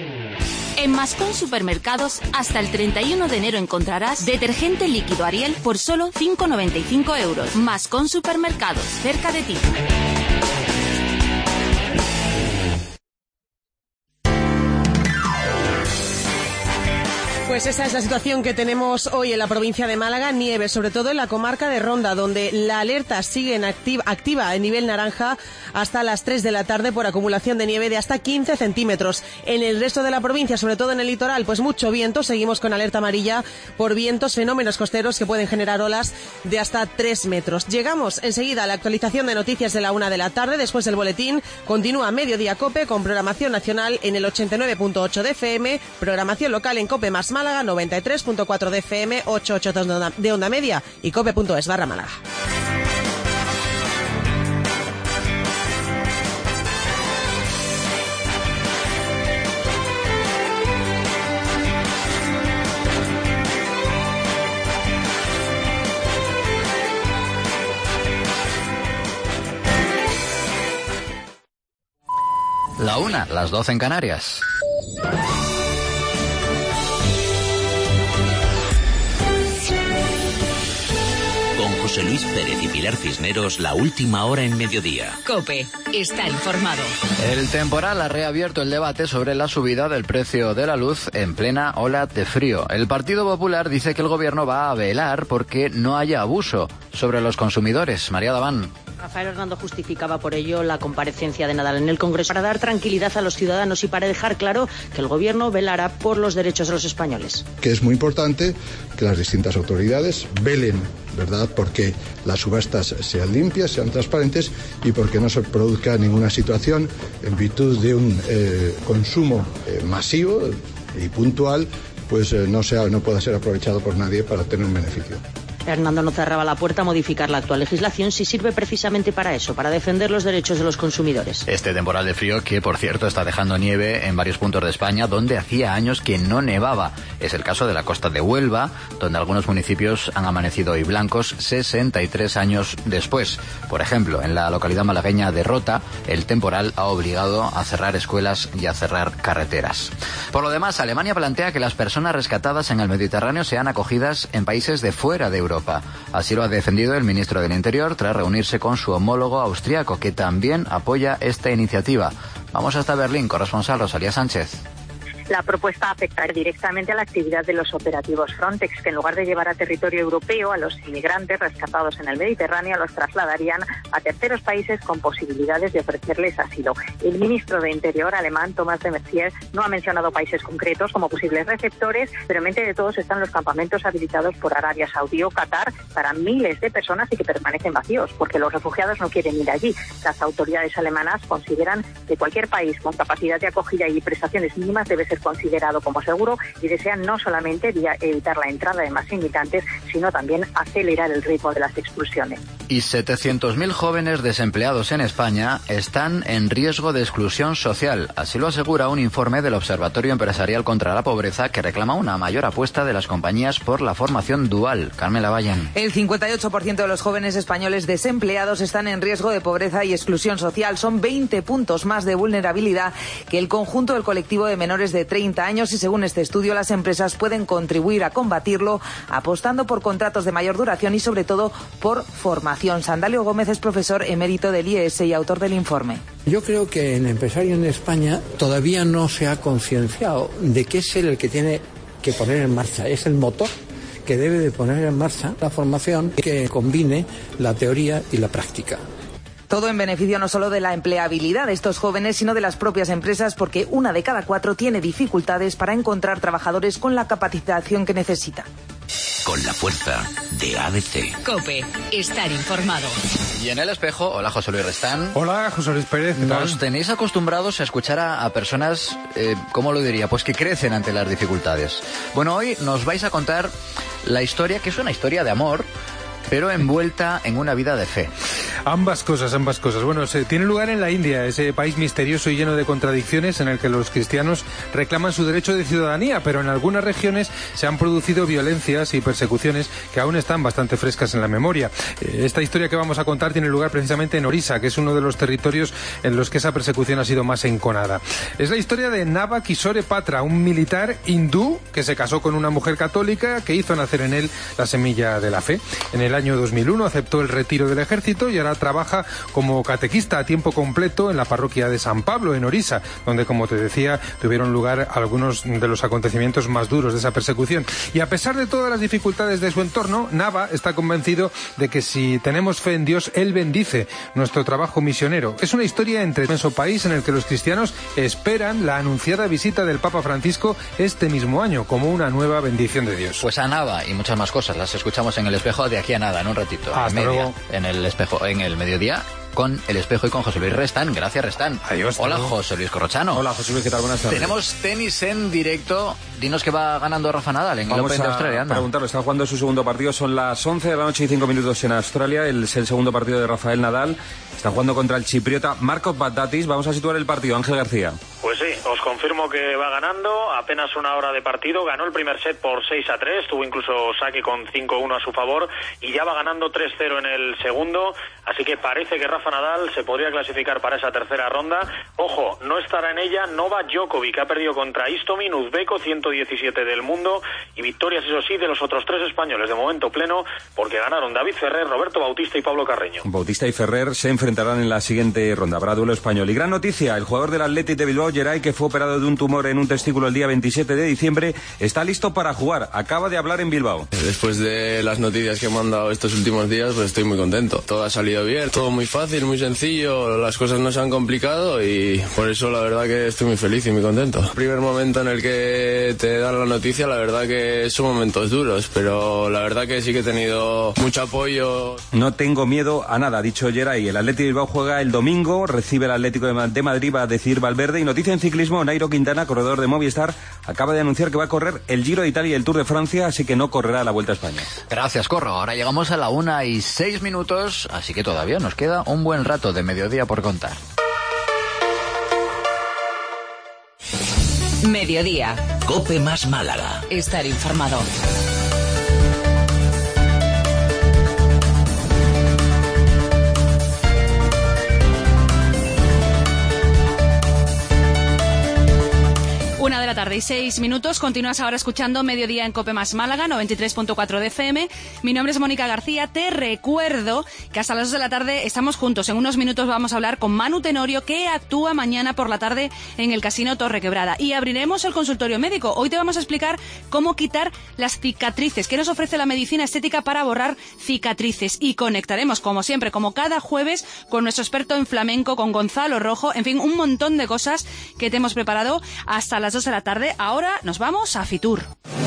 En Mascón Supermercados, hasta el treinta y uno de enero encontrarás detergente líquido Ariel por solo cinco noventa y cinco euros. Mascón Supermercados, cerca de ti. Pues esa es la situación que tenemos hoy en la provincia de Málaga, nieve, sobre todo en la comarca de Ronda, donde la alerta sigue en activa, activa en nivel naranja hasta las tres de la tarde por acumulación de nieve de hasta quince centímetros. En el resto de la provincia, sobre todo en el litoral, pues mucho viento, seguimos con alerta amarilla por vientos, fenómenos costeros que pueden generar olas de hasta tres metros. Llegamos enseguida a la actualización de noticias de la una de la tarde, después del boletín continúa Mediodía COPE con programación nacional en el ochenta y nueve punto ocho de F M, programación local en COPE más Málaga, noventa y tres punto cuatro de F M, ochocientos ochenta y dos de onda media y cope punto es barra Málaga. La una, las doce en Canarias. Con José Luis Pérez y Pilar Cisneros, la última hora en mediodía. COPE, está informado. El temporal ha reabierto el debate sobre la subida del precio de la luz en plena ola de frío. El Partido Popular dice que el gobierno va a velar porque no haya abuso sobre los consumidores. María Daván. Rafael Hernando justificaba por ello la comparecencia de Nadal en el Congreso para dar tranquilidad a los ciudadanos y para dejar claro que el Gobierno velará por los derechos de los españoles. Que es muy importante que las distintas autoridades velen, ¿verdad?, porque las subastas sean limpias, sean transparentes y porque no se produzca ninguna situación en virtud de un eh, consumo eh, masivo y puntual, pues eh, no sea, no pueda ser aprovechado por nadie para tener un beneficio. Hernando no cerraba la puerta a modificar la actual legislación si sirve precisamente para eso, para defender los derechos de los consumidores. Este temporal de frío que, por cierto, está dejando nieve en varios puntos de España donde hacía años que no nevaba. Es el caso de la costa de Huelva, donde algunos municipios han amanecido hoy blancos sesenta y tres años después. Por ejemplo, en la localidad malagueña de Rota, el temporal ha obligado a cerrar escuelas y a cerrar carreteras. Por lo demás, Alemania plantea que las personas rescatadas en el Mediterráneo sean acogidas en países de fuera de Europa. Así lo ha defendido el ministro del Interior tras reunirse con su homólogo austriaco, que también apoya esta iniciativa. Vamos hasta Berlín, corresponsal Rosalía Sánchez. La propuesta afectará directamente a la actividad de los operativos Frontex, que en lugar de llevar a territorio europeo a los inmigrantes rescatados en el Mediterráneo, los trasladarían a terceros países con posibilidades de ofrecerles asilo. El ministro de Interior alemán, Thomas de Maizière, no ha mencionado países concretos como posibles receptores, pero en mente de todos están los campamentos habilitados por Arabia Saudí o Qatar para miles de personas y que permanecen vacíos, porque los refugiados no quieren ir allí. Las autoridades alemanas consideran que cualquier país con capacidad de acogida y prestaciones mínimas debe ser considerado como seguro y desean no solamente evitar la entrada de más inmigrantes, sino también acelerar el ritmo de las expulsiones. Y setecientos mil jóvenes desempleados en España están en riesgo de exclusión social. Así lo asegura un informe del Observatorio Empresarial contra la Pobreza, que reclama una mayor apuesta de las compañías por la formación dual. Carmen Lavallen. El cincuenta y ocho por ciento de los jóvenes españoles desempleados están en riesgo de pobreza y exclusión social. Son veinte puntos más de vulnerabilidad que el conjunto del colectivo de menores de treinta años y, según este estudio, las empresas pueden contribuir a combatirlo apostando por contratos de mayor duración y, sobre todo, por formación. Sandalio Gómez es profesor emérito del I E S y autor del informe. Yo creo que el empresario en España todavía no se ha concienciado de que es él el que tiene que poner en marcha, es el motor que debe de poner en marcha la formación que combine la teoría y la práctica. Todo en beneficio no solo de la empleabilidad de estos jóvenes, sino de las propias empresas, porque una de cada cuatro tiene dificultades para encontrar trabajadores con la capacitación que necesita. Con la fuerza de A D C. COPE, estar informado. Y en El Espejo, hola José Luis Restán. Hola José Luis Pérez. ¿Qué tal? Nos tenéis acostumbrados a escuchar a, a personas, eh, ¿cómo lo diría? Pues que crecen ante las dificultades. Bueno, hoy nos vais a contar la historia, que es una historia de amor, pero envuelta en una vida de fe. Ambas cosas, ambas cosas. Bueno, se tiene lugar en la India, ese país misterioso y lleno de contradicciones en el que los cristianos reclaman su derecho de ciudadanía, pero en algunas regiones se han producido violencias y persecuciones que aún están bastante frescas en la memoria. Esta historia que vamos a contar tiene lugar precisamente en Orissa, que es uno de los territorios en los que esa persecución ha sido más enconada. Es la historia de Nava Kishore Patra, un militar hindú que se casó con una mujer católica que hizo nacer en él la semilla de la fe. En el año dos mil uno aceptó el retiro del ejército y ahora trabaja como catequista a tiempo completo en la parroquia de San Pablo, en Orissa, donde, como te decía, tuvieron lugar algunos de los acontecimientos más duros de esa persecución. Y a pesar de todas las dificultades de su entorno, Nava está convencido de que si tenemos fe en Dios, Él bendice nuestro trabajo misionero. Es una historia entre inmenso país en el que los cristianos esperan la anunciada visita del Papa Francisco este mismo año, como una nueva bendición de Dios. Pues a Nava y muchas más cosas las escuchamos en El Espejo de aquí a nada, en un ratito. Hasta media, luego. En el espejo, en el mediodía, con El Espejo y con José Luis Restán. Gracias, Restán. Adiós. Hola, José Luis Corrochano. Hola, José Luis, ¿qué tal? Buenas tardes. Tenemos tenis en directo. Dinos que va ganando Rafa Nadal en el Vamos Open de Australia. Vamos a preguntarlo. Está jugando su segundo partido. Son las once de la noche y cinco minutos en Australia. El, es el segundo partido de Rafael Nadal. Está jugando contra el chipriota Marcos Baghdatis. Vamos a situar el partido. Ángel García. Pues sí, Os confirmo que va ganando, apenas una hora de partido, ganó el primer set por seis a tres, tuvo incluso saque con cinco uno a su favor y ya va ganando tres cero en el segundo, así que parece que Rafa Nadal se podría clasificar para esa tercera ronda. Ojo, no estará en ella Novak Djokovic, que ha perdido contra Istomin, uzbeco, ciento diecisiete del mundo, y victorias, eso sí, de los otros tres españoles, de momento pleno, porque ganaron David Ferrer, Roberto Bautista y Pablo Carreño. Bautista y Ferrer se enfrentarán en la siguiente ronda, habrá duelo español. Y gran noticia, el jugador del Athletic de Bilbao, Geray, que fue operado de un tumor en un testículo el día veintisiete de diciembre, está listo para jugar, acaba de hablar en Bilbao. Después de las noticias que me han dado estos últimos días, pues estoy muy contento. Todo ha salido bien, todo muy fácil, muy sencillo, las cosas no se han complicado y por eso la verdad que estoy muy feliz y muy contento. El primer momento en el que te dan la noticia, la verdad que son momentos duros, pero la verdad que sí que he tenido mucho apoyo. No tengo miedo a nada, ha dicho Geray. El Athletic de Bilbao juega el domingo, recibe el Atlético de Madrid, va a decidir Valverde. Y noticia en ciclismo, Nairo Quintana, corredor de Movistar, acaba de anunciar que va a correr el Giro de Italia y el Tour de Francia, así que no correrá la Vuelta a España. Gracias, Corro. Ahora llegamos a la una y seis minutos, así que todavía nos queda un buen rato de mediodía por contar. Mediodía. COPE más Málaga. Estar informado. Una de la tarde y seis minutos. Continúas ahora escuchando Mediodía en COPE más Málaga, noventa y tres punto cuatro de F M. Mi nombre es Mónica García. Te recuerdo que hasta las dos de la tarde estamos juntos. En unos minutos vamos a hablar con Manu Tenorio, que actúa mañana por la tarde en el Casino Torrequebrada. Y abriremos el consultorio médico. Hoy te vamos a explicar cómo quitar las cicatrices, qué nos ofrece la medicina estética para borrar cicatrices. Y conectaremos, como siempre, como cada jueves, con nuestro experto en flamenco, con Gonzalo Rojo. En fin, un montón de cosas que te hemos preparado hasta las dos de la tarde. Ahora nos vamos a Fitur.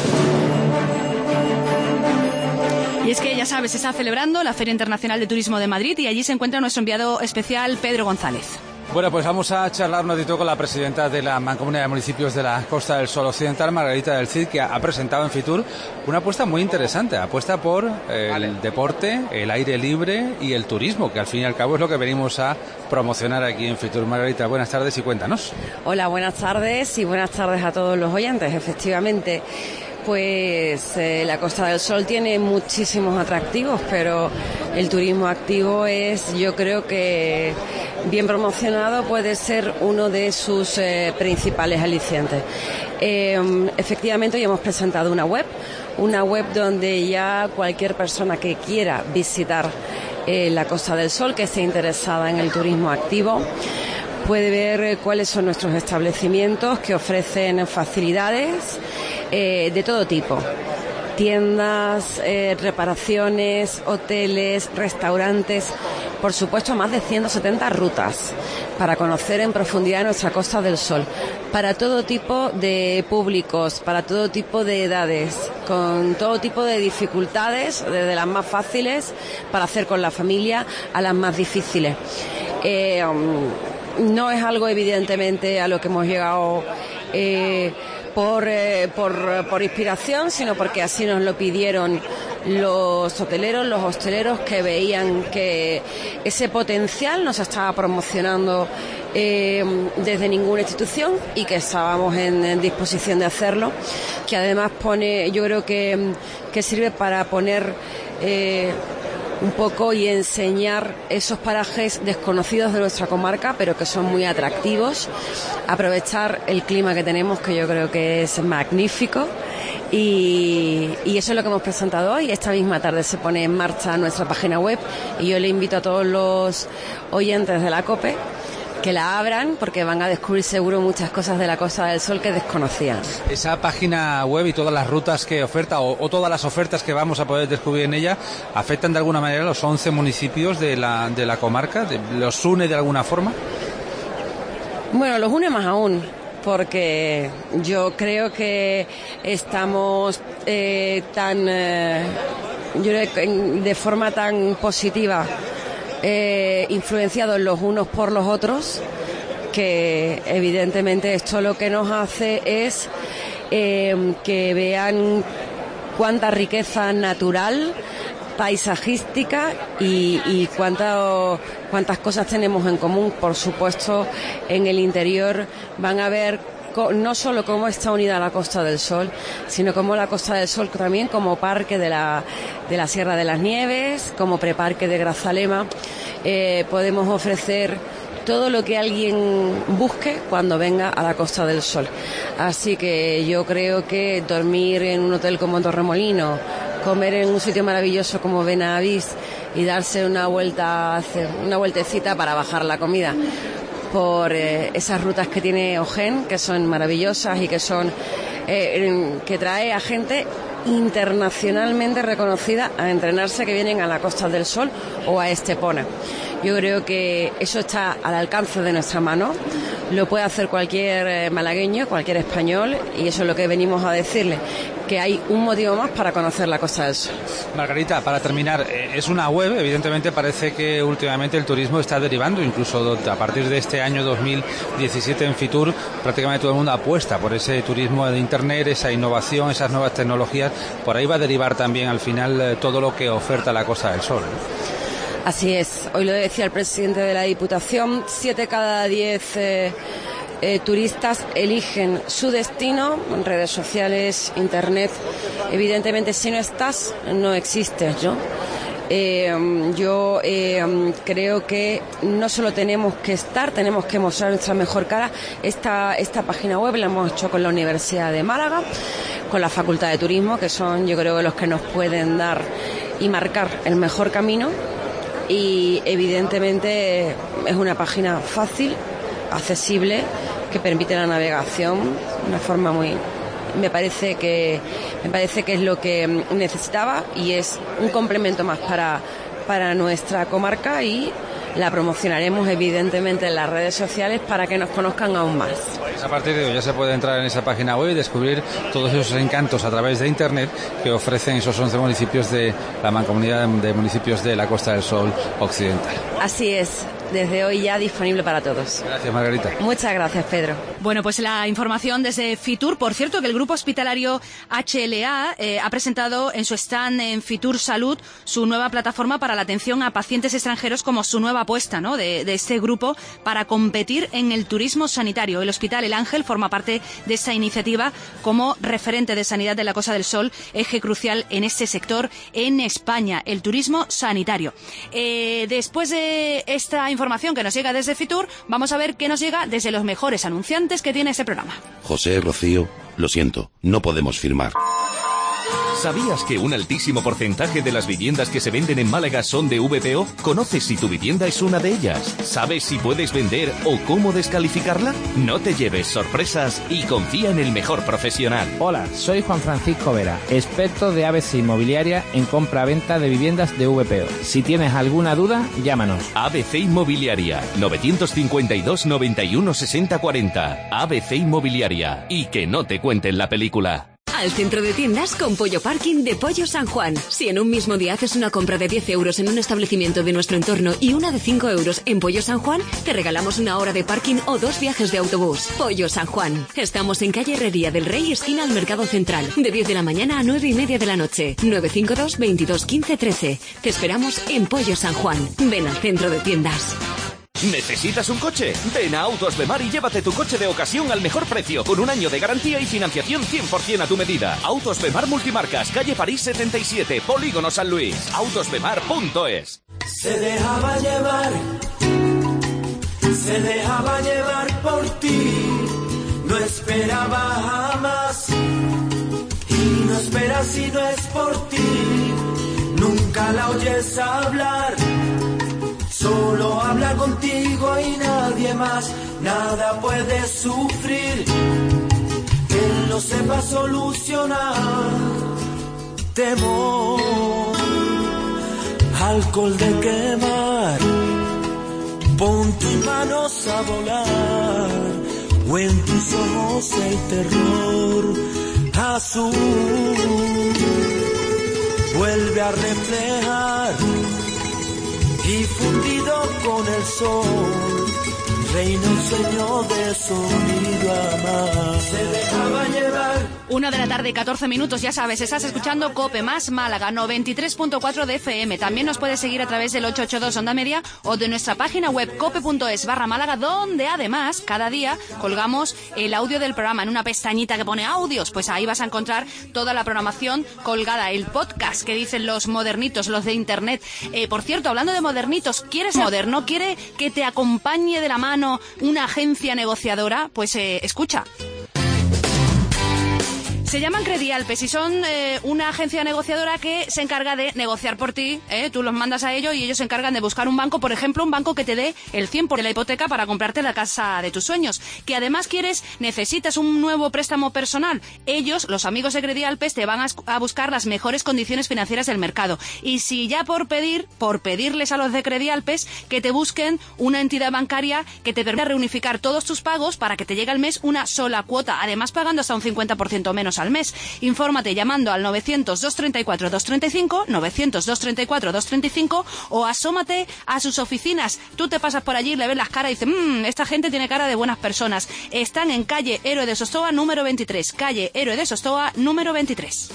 Y es que, ya sabes, se está celebrando la Feria Internacional de Turismo de Madrid y allí se encuentra nuestro enviado especial, Pedro González. Bueno, pues vamos a charlar un ratito con la presidenta de la Mancomunidad de Municipios de la Costa del Sol Occidental, Margarita del Cid, que ha presentado en Fitur una apuesta muy interesante, apuesta por el vale. deporte, el aire libre y el turismo, que al fin y al cabo es lo que venimos a promocionar aquí en Fitur. Margarita, buenas tardes y cuéntanos. Hola, buenas tardes y buenas tardes a todos los oyentes. Efectivamente, pues eh, la Costa del Sol tiene muchísimos atractivos, pero el turismo activo es, yo creo que bien promocionado, puede ser uno de sus eh, principales alicientes. Eh, efectivamente, hoy hemos presentado una web, una web donde ya cualquier persona que quiera visitar eh, la Costa del Sol, que esté interesada en el turismo activo, puede ver cuáles son nuestros establecimientos que ofrecen facilidades eh, de todo tipo. Tiendas, eh, reparaciones, hoteles, restaurantes, por supuesto más de ciento setenta rutas para conocer en profundidad nuestra Costa del Sol, para todo tipo de públicos, para todo tipo de edades, con todo tipo de dificultades, desde las más fáciles para hacer con la familia a las más difíciles. Eh, um, no es algo evidentemente a lo que hemos llegado eh, por, eh, por, por inspiración, sino porque así nos lo pidieron los hoteleros, los hosteleros, que veían que ese potencial no se estaba promocionando eh, desde ninguna institución y que estábamos en, en disposición de hacerlo, que además pone, yo creo que, que sirve para poner eh, un poco y enseñar esos parajes desconocidos de nuestra comarca, pero que son muy atractivos, aprovechar el clima que tenemos, que yo creo que es magnífico. Y, y eso es lo que hemos presentado hoy. Esta misma tarde se pone en marcha nuestra página web y yo le invito a todos los oyentes de la COPE que la abran, porque van a descubrir seguro muchas cosas de la Costa del Sol que desconocían. Esa página web y todas las rutas que oferta o, o todas las ofertas que vamos a poder descubrir en ella afectan de alguna manera a los once municipios de la, de la comarca, de, ¿los une de alguna forma? Bueno, los une más aún, porque yo creo que estamos eh, tan, eh, yo creo que de forma tan positiva eh, influenciados los unos por los otros, que evidentemente esto lo que nos hace es eh, que vean cuánta riqueza natural paisajística y, y cuánta, cuántas cosas tenemos en común. Por supuesto, en el interior van a ver no solo cómo está unida la Costa del Sol, sino cómo la Costa del Sol también como parque de la, de la Sierra de las Nieves, como preparque de Grazalema, eh, podemos ofrecer todo lo que alguien busque cuando venga a la Costa del Sol. Así que yo creo que dormir en un hotel como Torremolinos, comer en un sitio maravilloso como Benavís y darse una vuelta, hacer una vueltecita para bajar la comida por eh, esas rutas que tiene Ogen, que son maravillosas y que son eh, que trae a gente internacionalmente reconocida a entrenarse, que vienen a la Costa del Sol o a Estepona. Yo creo que eso está al alcance de nuestra mano, lo puede hacer cualquier malagueño, cualquier español, y eso es lo que venimos a decirle, que hay un motivo más para conocer la Costa del Sol. Margarita, para terminar, es una web, evidentemente parece que últimamente el turismo está derivando, incluso a partir de este año dos mil diecisiete en Fitur, prácticamente todo el mundo apuesta por ese turismo de Internet, esa innovación, esas nuevas tecnologías, por ahí va a derivar también al final todo lo que oferta la Costa del Sol, ¿no? Así es, hoy lo decía el presidente de la Diputación, siete cada diez eh, eh, turistas eligen su destino en redes sociales, internet. Evidentemente, si no estás, no existes, ¿no? Eh, yo eh, creo que no solo tenemos que estar, tenemos que mostrar nuestra mejor cara. Esta, esta página web la hemos hecho con la Universidad de Málaga, con la Facultad de Turismo, que son, yo creo, los que nos pueden dar y marcar el mejor camino. Y evidentemente es una página fácil, accesible, que permite la navegación de una forma muy... Me parece que me parece que es lo que necesitaba y es un complemento más para, para nuestra comarca, y la promocionaremos evidentemente en las redes sociales para que nos conozcan aún más. Pues a partir de hoy ya se puede entrar en esa página web y descubrir todos esos encantos a través de Internet que ofrecen esos once municipios de la Mancomunidad de Municipios de la Costa del Sol Occidental. Así es. Desde hoy ya disponible para todos. Gracias, Margarita. Muchas gracias, Pedro. Bueno, pues la información desde Fitur. Por cierto, que el grupo hospitalario H L A eh, ha presentado en su stand en Fitur Salud su nueva plataforma para la atención a pacientes extranjeros, como su nueva apuesta, ¿no?, de, de este grupo para competir en el turismo sanitario. El Hospital El Ángel forma parte de esta iniciativa como referente de sanidad de la Costa del Sol, eje crucial en este sector en España, el turismo sanitario. Eh, después de esta información información que nos llega desde Fitur, vamos a ver qué nos llega desde los mejores anunciantes que tiene ese programa. José, Rocío, lo siento, no podemos firmar. ¿Sabías que un altísimo porcentaje de las viviendas que se venden en Málaga son de V P O? ¿Conoces si tu vivienda es una de ellas? ¿Sabes si puedes vender o cómo descalificarla? No te lleves sorpresas y confía en el mejor profesional. Hola, soy Juan Francisco Vera, experto de A B C Inmobiliaria en compra-venta de viviendas de V P O. Si tienes alguna duda, llámanos. A B C Inmobiliaria, novecientos cincuenta y dos, noventa y uno, sesenta, cuarenta. A B C Inmobiliaria. Y que no te cuenten la película. Al centro de tiendas con Pollo Parking de Pollo San Juan. Si en un mismo día haces una compra de diez euros en un establecimiento de nuestro entorno y una de cinco euros en Pollo San Juan, te regalamos una hora de parking o dos viajes de autobús. Pollo San Juan. Estamos en calle Herrería del Rey, esquina al Mercado Central, de diez de la mañana a nueve y media de la noche. nueve cinco dos, veintidós, quince, trece. Te esperamos en Pollo San Juan. Ven al centro de tiendas. ¿Necesitas un coche? Ven a Autos Bemar y llévate tu coche de ocasión al mejor precio, con un año de garantía y financiación cien por ciento a tu medida. Autos Bemar Multimarcas, calle París setenta y siete, Polígono San Luis. autos bemar punto es. Se dejaba llevar, se dejaba llevar por ti, no esperaba jamás, y no espera si no es por ti, nunca la oyes hablar. Solo habla contigo y nadie más, nada puede sufrir que él no sepa solucionar. Temor, alcohol de quemar, pon tus manos a volar, o en tus ojos el terror azul vuelve a reflejar. Y fundido con el sol, reina un sueño de sonido amar. Se dejaba llevar Una de la tarde, catorce minutos, ya sabes, estás escuchando COPE más Málaga, noventa y tres punto cuatro de F M. También nos puedes seguir a través del ochocientos ochenta y dos Onda Media o de nuestra página web cope.es barra Málaga, donde además cada día colgamos el audio del programa en una pestañita que pone audios. Pues ahí vas a encontrar toda la programación colgada, el podcast que dicen los modernitos, los de internet. Eh, por cierto, hablando de modernitos, ¿quieres ser moderno? ¿Quiere que te acompañe de la mano una agencia negociadora? Pues eh, escucha. Se llaman Credialpes y son eh, una agencia negociadora que se encarga de negociar por ti, ¿eh? Tú los mandas a ellos y ellos se encargan de buscar un banco, por ejemplo, un banco que te dé el cien por ciento de la hipoteca para comprarte la casa de tus sueños. Que además quieres, necesitas un nuevo préstamo personal. Ellos, los amigos de Credialpes, te van a, a buscar las mejores condiciones financieras del mercado. Y si ya por pedir, por pedirles a los de Credialpes que te busquen una entidad bancaria que te permita reunificar todos tus pagos para que te llegue al mes una sola cuota, además pagando hasta un cincuenta por ciento menos al mes. Infórmate llamando al novecientos, doscientos treinta y cuatro, doscientos treinta y cinco, novecientos, doscientos treinta y cuatro, doscientos treinta y cinco o asómate a sus oficinas. Tú te pasas por allí, le ves las caras y dices, mmm, esta gente tiene cara de buenas personas. Están en calle Héroe de Sostoa número veintitrés, calle Héroe de Sostoa número veintitrés.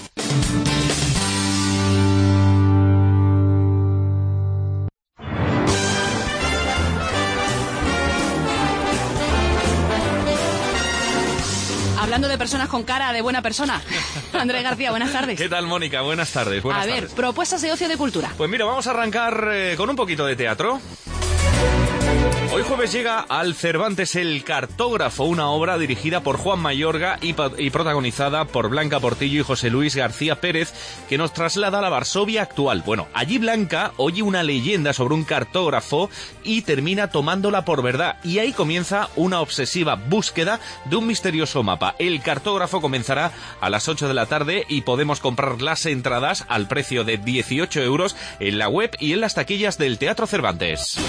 Hablando de personas con cara de buena persona. Andrés García, buenas tardes. ¿Qué tal, Mónica? Buenas tardes. Buenas a ver, tardes. propuestas de ocio de cultura. Pues mira, vamos a arrancar eh, con un poquito de teatro. Hoy jueves llega al Cervantes El Cartógrafo, una obra dirigida por Juan Mayorga y, y protagonizada por Blanca Portillo y José Luis García Pérez, que nos traslada a la Varsovia actual. Bueno, allí Blanca oye una leyenda sobre un cartógrafo y termina tomándola por verdad. Y ahí comienza una obsesiva búsqueda de un misterioso mapa. El Cartógrafo comenzará a las ocho de la tarde y podemos comprar las entradas al precio de dieciocho euros en la web y en las taquillas del Teatro Cervantes.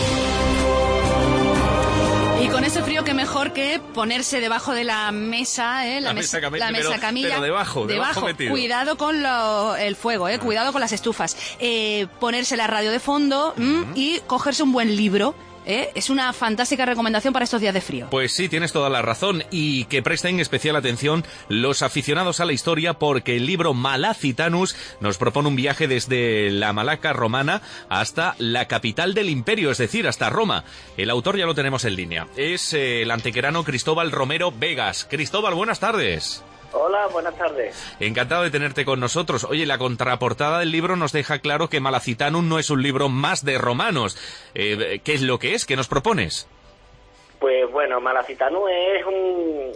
Y con ese frío, que mejor que ponerse debajo de la mesa, ¿eh? La, la mesa, mesa, la mesa pero, camilla. Pero debajo, debajo, debajo metido. Cuidado con lo, el fuego, ¿eh? Cuidado con las estufas. Eh, ponerse la radio de fondo uh-huh. y cogerse un buen libro. ¿Eh? Es una fantástica recomendación para estos días de frío. Pues sí, tienes toda la razón, y que presten especial atención los aficionados a la historia, porque el libro Malacitanus nos propone un viaje desde la Malaca romana hasta la capital del imperio, es decir, hasta Roma. El autor ya lo tenemos en línea. Es eh, el antequerano Cristóbal Romero Vegas. Cristóbal, buenas tardes. Hola, buenas tardes. Encantado de tenerte con nosotros. Oye, la contraportada del libro nos deja claro que Malacitanum no es un libro más de romanos. Eh, ¿Qué es lo que es? ¿Qué nos propones? Pues bueno, Malacitanum es un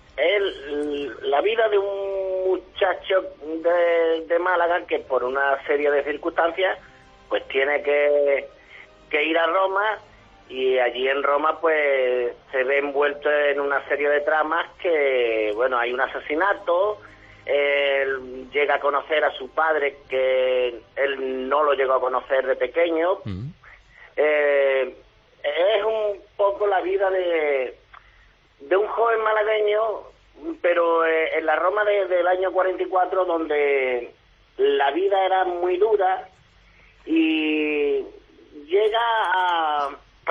es la vida de un muchacho de, de Málaga que por una serie de circunstancias pues tiene que, que ir a Roma. Y allí en Roma, pues, se ve envuelto en una serie de tramas que, bueno, hay un asesinato, él llega a conocer a su padre, que él no lo llegó a conocer de pequeño. Mm. Eh, es un poco la vida de, de un joven malagueño, pero eh, en la Roma de, del año cuarenta y cuatro, donde la vida era muy dura, y llega a...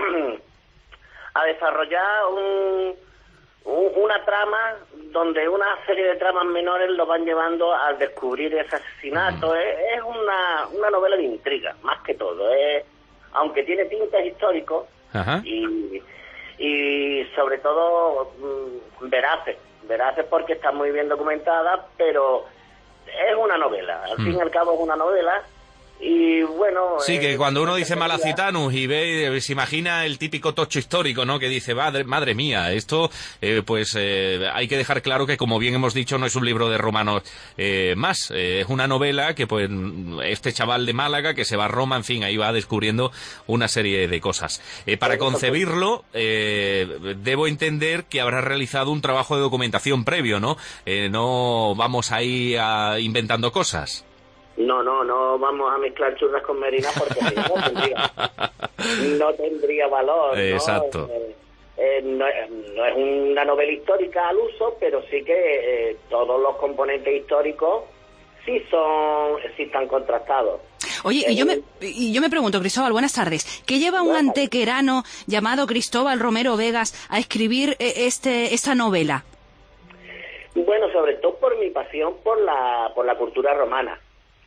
a desarrollar un, un, una trama donde una serie de tramas menores lo van llevando al descubrir ese asesinato. Mm. Es, es una, una novela de intriga, más que todo. Es, aunque tiene tintes históricos y, y sobre todo mm, veraces, veraces porque está muy bien documentada, pero es una novela. Al mm. fin y al cabo es una novela. Y bueno... Sí, que eh, cuando uno dice Malacitanus y ve, se imagina el típico tocho histórico, ¿no? Que dice, madre, madre mía, esto, eh, pues eh, hay que dejar claro que, como bien hemos dicho, no es un libro de romanos eh, más. Eh, es una novela que, pues, este chaval de Málaga que se va a Roma, en fin, ahí va descubriendo una serie de cosas. Eh, para concebirlo, eh, debo entender que habrás realizado un trabajo de documentación previo, ¿no? Eh, no vamos ahí a, inventando cosas. No, no, no vamos a mezclar churras con merinas porque si no tendría, no tendría valor, ¿no? Exacto. Eh, eh, no, no es una novela histórica al uso, pero sí que eh, todos los componentes históricos sí son, sí están contrastados. Oye, y yo me y yo me pregunto, Cristóbal, buenas tardes, ¿qué lleva un antequerano llamado Cristóbal Romero Vegas a escribir este esta novela? Bueno, bueno, sobre todo por mi pasión por la por la cultura romana.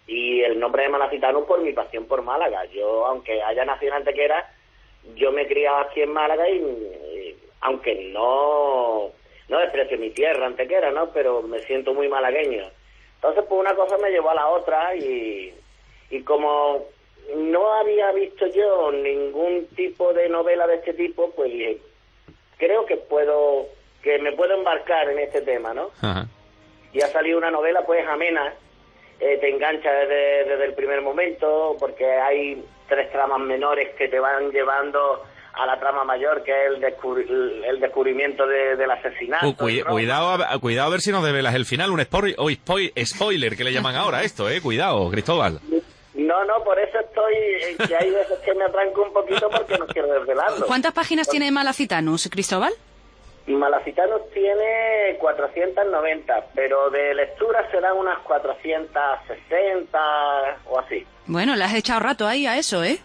Y el nombre de Malacitano por mi pasión por Málaga. Yo, aunque haya nacido en Antequera, yo me he criado aquí en Málaga y, y aunque no, no desprecio mi tierra, Antequera, ¿no? Pero me siento muy malagueño. Entonces, pues una cosa me llevó a la otra y, y como no había visto yo ningún tipo de novela de este tipo, pues dije, creo que puedo, que me puedo embarcar en este tema, ¿no? Ajá. Y ha salido una novela, pues, amena. Eh, te engancha desde, desde el primer momento, porque hay tres tramas menores que te van llevando a la trama mayor, que es el, descubri el descubrimiento de, del asesinato. Uh, cu cuidado, a, cuidado a ver si nos develas el final, un spoiler, o spoil spoiler que le llaman ahora a esto, eh, cuidado, Cristóbal. No, no, por eso estoy, que hay veces que me arranco un poquito porque no quiero desvelarlo. ¿Cuántas páginas Por... tiene Malacitanus, Cristóbal? Malacitanus tiene cuatrocientas noventa, pero de lectura serán unas cuatrocientas sesenta o así. Bueno, le has echado rato ahí a eso, ¿eh?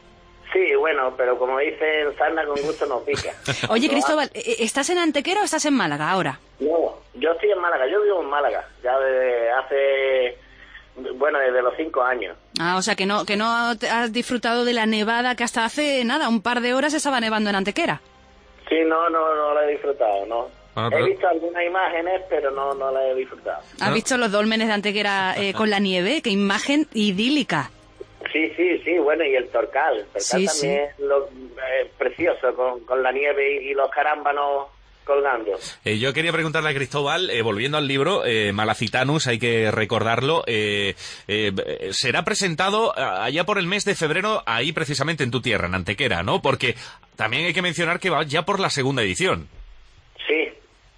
Sí, bueno, pero como dicen, sarna con gusto no pica. Oye, Cristóbal, ¿estás en Antequera o estás en Málaga ahora? No, yo estoy en Málaga, yo vivo en Málaga, ya desde hace, bueno, desde los cinco años. Ah, o sea, que no, que no has disfrutado de la nevada que hasta hace, nada, un par de horas estaba nevando en Antequera. Sí, no, no, no la he disfrutado, no. Ah, pero... He visto algunas imágenes, pero no, no la he disfrutado. ¿Has ¿No? visto los dólmenes de Antequera eh, con la nieve? ¡Qué imagen idílica! Sí, sí, sí, bueno, y el Torcal. El Torcal Sí, también es lo, eh, precioso, con, con la nieve y, y los carámbanos colgando. Eh, yo quería preguntarle a Cristóbal, eh, volviendo al libro, eh, Malacitanus, hay que recordarlo, eh, eh, será presentado allá por el mes de febrero, ahí precisamente en tu tierra, en Antequera, ¿no? Porque también hay que mencionar que va ya por la segunda edición. Sí,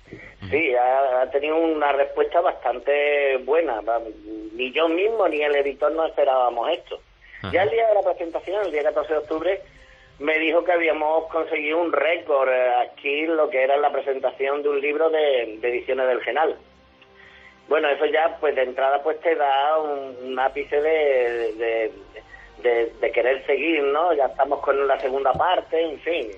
sí, ha, ha tenido una respuesta bastante buena. Ni yo mismo ni el editor no esperábamos esto. Ajá. Ya el día de la presentación, el día catorce de octubre, me dijo que habíamos conseguido un récord aquí, lo que era la presentación de un libro de, de ediciones del Genal. Bueno, eso ya, pues de entrada, pues te da un, un ápice de, de, de, de querer seguir, ¿no? Ya estamos con la segunda parte, en fin.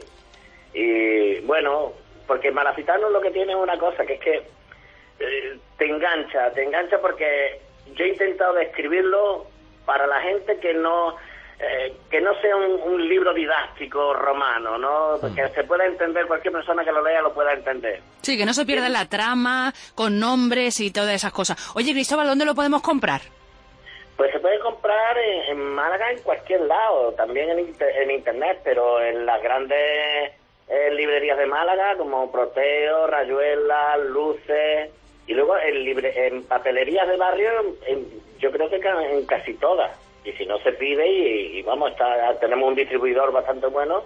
Y bueno, porque Malacitano lo que tiene es una cosa, que es que eh, te engancha, te engancha porque yo he intentado describirlo para la gente que no... Eh, que no sea un, un libro didáctico romano, ¿no? Porque mm. se pueda entender, cualquier persona que lo lea lo pueda entender. Sí, que no se pierda la trama, con nombres y todas esas cosas. Oye, Cristóbal, ¿dónde lo podemos comprar? Pues se puede comprar en, en Málaga, en cualquier lado, también en, inter, en internet, pero en las grandes eh, librerías de Málaga, como Proteo, Rayuela, Luces, y luego en, libre, en papelerías de barrio, en, yo creo que en casi todas. Y si no se pide y, y vamos, está, tenemos un distribuidor bastante bueno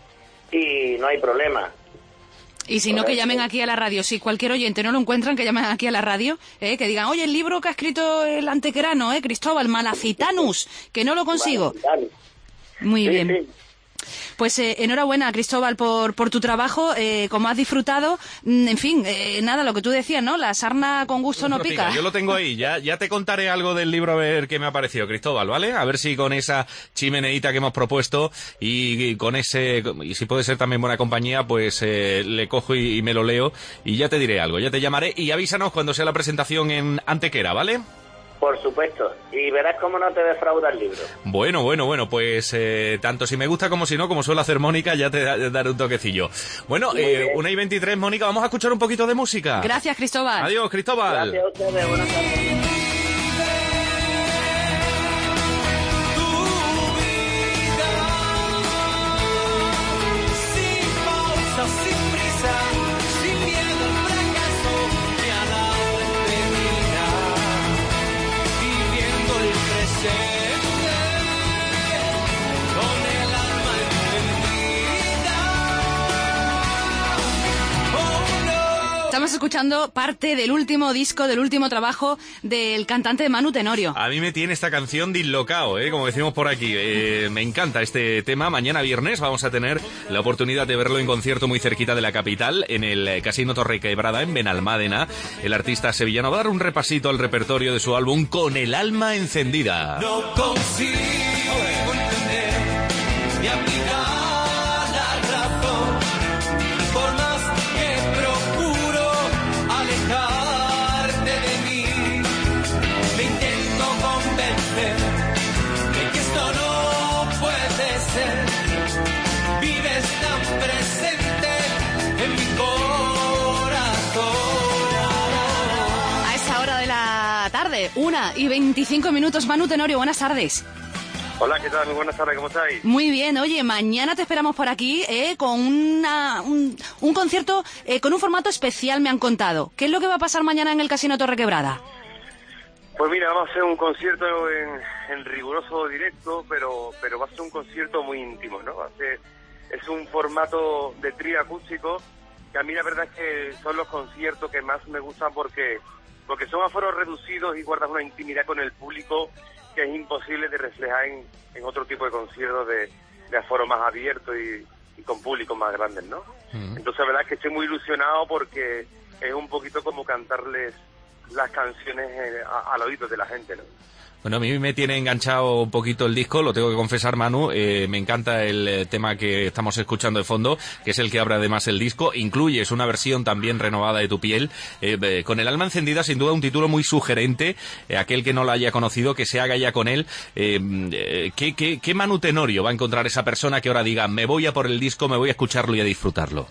y no hay problema. Y si no, que llamen aquí a la radio. Si cualquier oyente no lo encuentran, que llamen aquí a la radio, ¿eh? Que digan, oye, el libro que ha escrito el antequerano, ¿eh? Cristóbal, Malacitanus, que no lo consigo. Malacitanus. Muy sí, bien. Sí. Pues eh, enhorabuena, Cristóbal, por, por tu trabajo, eh, como has disfrutado. En fin, eh, nada, lo que tú decías, ¿no? La sarna con gusto no, no pica. pica. Yo lo tengo ahí, ya, ya te contaré algo del libro a ver qué me ha parecido, Cristóbal, ¿vale? A ver si con esa chimeneita que hemos propuesto y, y con ese, y si puede ser también buena compañía, pues eh, le cojo y, y me lo leo y ya te diré algo, ya te llamaré y avísanos cuando sea la presentación en Antequera, ¿vale? Por supuesto, y verás cómo no te defrauda el libro. Bueno, bueno, bueno, pues eh, tanto si me gusta como si no, como suele hacer Mónica, ya te daré un toquecillo. Bueno, eh, una y veintitrés, Mónica, vamos a escuchar un poquito de música. Gracias, Cristóbal. Adiós, Cristóbal. Gracias a ustedes, buenas tardes. Estamos escuchando parte del último disco, del último trabajo del cantante Manu Tenorio. A mí me tiene esta canción dislocado, ¿eh? Como decimos por aquí. Eh, me encanta este tema. Mañana viernes vamos a tener la oportunidad de verlo en concierto muy cerquita de la capital, en el Casino Torrequebrada, en Benalmádena. El artista sevillano va a dar un repasito al repertorio de su álbum Con el alma encendida. No consigo entender ni aplicar. tarde, una y veinticinco minutos. Manu Tenorio, buenas tardes. Hola, ¿qué tal? Muy buenas tardes, ¿cómo estáis? Muy bien, oye, mañana te esperamos por aquí eh, con una, un, un concierto eh, con un formato especial, me han contado. ¿Qué es lo que va a pasar mañana en el Casino Torrequebrada? Pues mira, vamos a hacer un concierto en, en riguroso directo, pero pero va a ser un concierto muy íntimo, ¿no? Va a ser, es un formato de trío acústico, que a mí la verdad es que son los conciertos que más me gustan porque, porque son aforos reducidos y guardas una intimidad con el público que es imposible de reflejar en, en otro tipo de conciertos de, de aforo más abierto y, y con públicos más grandes, ¿no? Uh-huh. Entonces la verdad es que estoy muy ilusionado porque es un poquito como cantarles las canciones eh, a, al oído de la gente, ¿no? Bueno, a mí me tiene enganchado un poquito el disco, lo tengo que confesar, Manu. Eh, me encanta el eh, tema que estamos escuchando de fondo, que es el que abre además el disco. Incluyes una versión también renovada de Tu piel. Eh, eh, con el alma encendida, sin duda, un título muy sugerente. Eh, aquel que no lo haya conocido, que se haga ya con él. Eh, eh, ¿qué, qué, ¿Qué Manu Tenorio va a encontrar esa persona que ahora diga, me voy a por el disco, me voy a escucharlo y a disfrutarlo?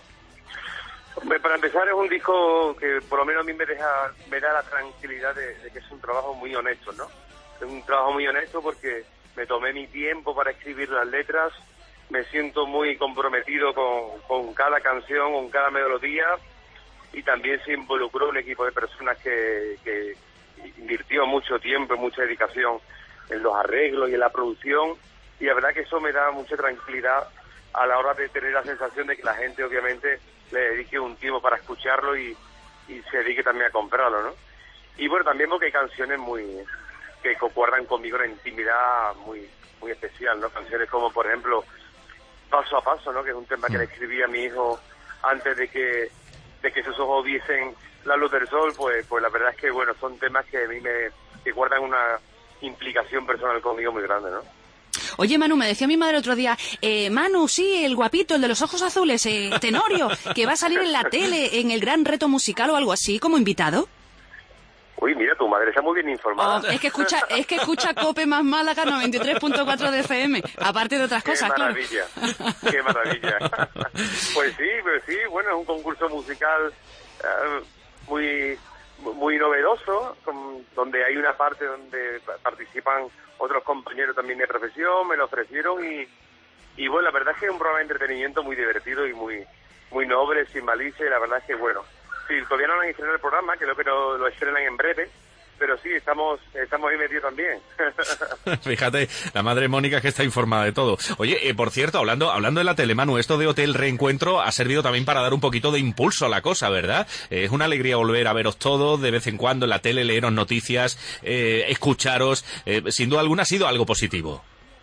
Para empezar, es un disco que por lo menos a mí me deja, me da la tranquilidad de, de que es un trabajo muy honesto, ¿no? Es un trabajo muy honesto porque me tomé mi tiempo para escribir las letras, me siento muy comprometido con, con cada canción, con cada melodía, y también se involucró un equipo de personas que, que invirtió mucho tiempo y mucha dedicación en los arreglos y en la producción, y la verdad que eso me da mucha tranquilidad a la hora de tener la sensación de que la gente obviamente le dedique un tiempo para escucharlo y, y se dedique también a comprarlo, ¿no? Y bueno, también porque hay canciones muy que concuerdan conmigo en intimidad muy muy especial, ¿no? Canciones como, por ejemplo, Paso a Paso, ¿no? Que es un tema que le escribí a mi hijo antes de que de que sus ojos viesen la luz del sol, pues pues la verdad es que, bueno, son temas que a mí me que guardan una implicación personal conmigo muy grande, ¿no? Oye, Manu, me decía mi madre otro día, eh, Manu, sí, el guapito, el de los ojos azules, eh, Tenorio, que va a salir en la tele, en el Gran Reto Musical o algo así, como invitado. Uy, mira, tu madre está muy bien informada. Oh, es que escucha es que escucha Cope más Málaga noventa y tres punto cuatro de F M, aparte de otras cosas, claro. Qué maravilla, qué maravilla. Pues sí, pues sí, bueno, es un concurso musical uh, muy muy novedoso, con, donde hay una parte donde participan otros compañeros también de profesión, me lo ofrecieron y, y bueno, la verdad es que es un programa de entretenimiento muy divertido y muy muy noble, sin malicia, y la verdad es que, bueno, sí, todavía no han estrenado el programa, creo que lo, lo estrenan en breve, pero sí, estamos estamos ahí metidos también. Fíjate, la madre Mónica que está informada de todo. Oye, eh, por cierto, hablando hablando de la tele, Manu, esto de Hotel Reencuentro ha servido también para dar un poquito de impulso a la cosa, ¿verdad? Eh, es una alegría volver a veros todos, de vez en cuando en la tele, leeros noticias, eh, escucharos. Eh, sin duda alguna ha sido algo positivo.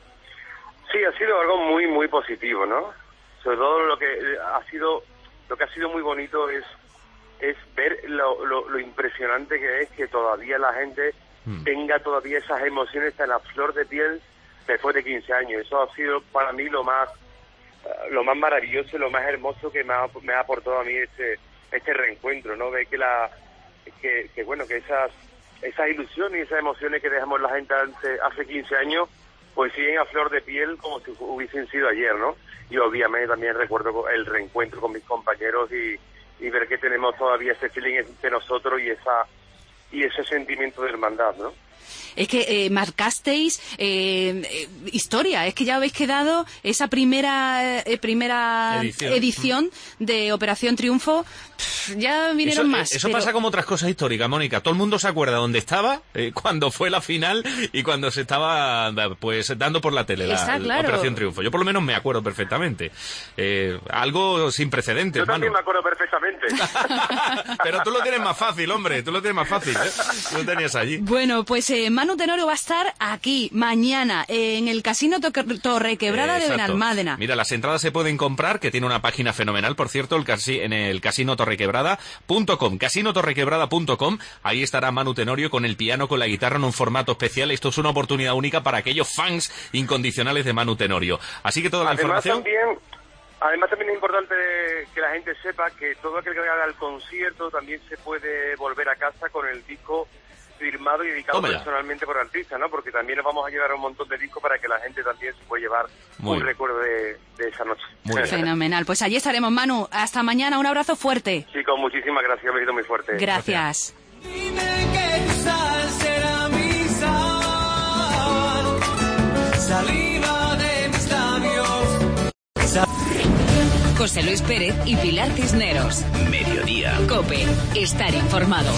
Sí, ha sido algo muy, muy positivo, ¿no? Sobre todo lo que ha sido, lo que ha sido muy bonito es es ver lo, lo, lo impresionante que es que todavía la gente mm. tenga todavía esas emociones tan a flor de piel después de quince años. Eso ha sido para mí lo más uh, lo más maravilloso y lo más hermoso que me ha, me ha aportado a mí este este reencuentro, ¿no? Ver que la que, que bueno, que esas esas ilusiones y esas emociones que dejamos la gente hace, hace quince años pues siguen a flor de piel como si hubiesen sido ayer, ¿no? Y obviamente también recuerdo el reencuentro con mis compañeros y y ver que tenemos todavía ese feeling entre nosotros y esa y ese sentimiento de hermandad, ¿no? Es que eh, marcasteis eh, eh, historia, es que ya habéis quedado esa primera eh, primera edición. edición de Operación Triunfo, pff, ya vinieron eso, más. Eso pero... pasa como otras cosas históricas, Mónica. Todo el mundo se acuerda dónde estaba, eh, cuando fue la final y cuando se estaba pues dando por la tele la, Está, la claro. Operación Triunfo. Yo por lo menos me acuerdo perfectamente. Eh, algo sin precedentes, Yo también mano. me acuerdo perfectamente. Pero tú lo tienes más fácil, hombre, tú lo tienes más fácil, ¿eh? Tú lo tenías allí. Bueno, pues eh, Manu Tenorio va a estar aquí mañana en el Casino Torrequebrada eh, de Benalmádena. Mira, las entradas se pueden comprar, que tiene una página fenomenal, por cierto, el casi, en el casino torrequebrada punto com, casino torrequebrada punto com. Ahí estará Manu Tenorio con el piano, con la guitarra en un formato especial. Esto es una oportunidad única para aquellos fans incondicionales de Manu Tenorio. Así que toda la Además, información... También, además también es importante que la gente sepa que todo aquel que haga el concierto también se puede volver a casa con el disco firmado y dedicado Tómala. personalmente por artista, ¿no? Porque también nos vamos a llevar un montón de discos para que la gente también se pueda llevar Muy un bien. recuerdo de, de esa noche. Muy bien. Fenomenal. Pues allí estaremos, Manu. Hasta mañana. Un abrazo fuerte. Chicos, muchísimas gracias. Un besito muy fuerte. Gracias. Dime qué tú sabes ser saliva de mis labios. José Luis Pérez y Pilar Cisneros. Mediodía. COPE. Estar informado.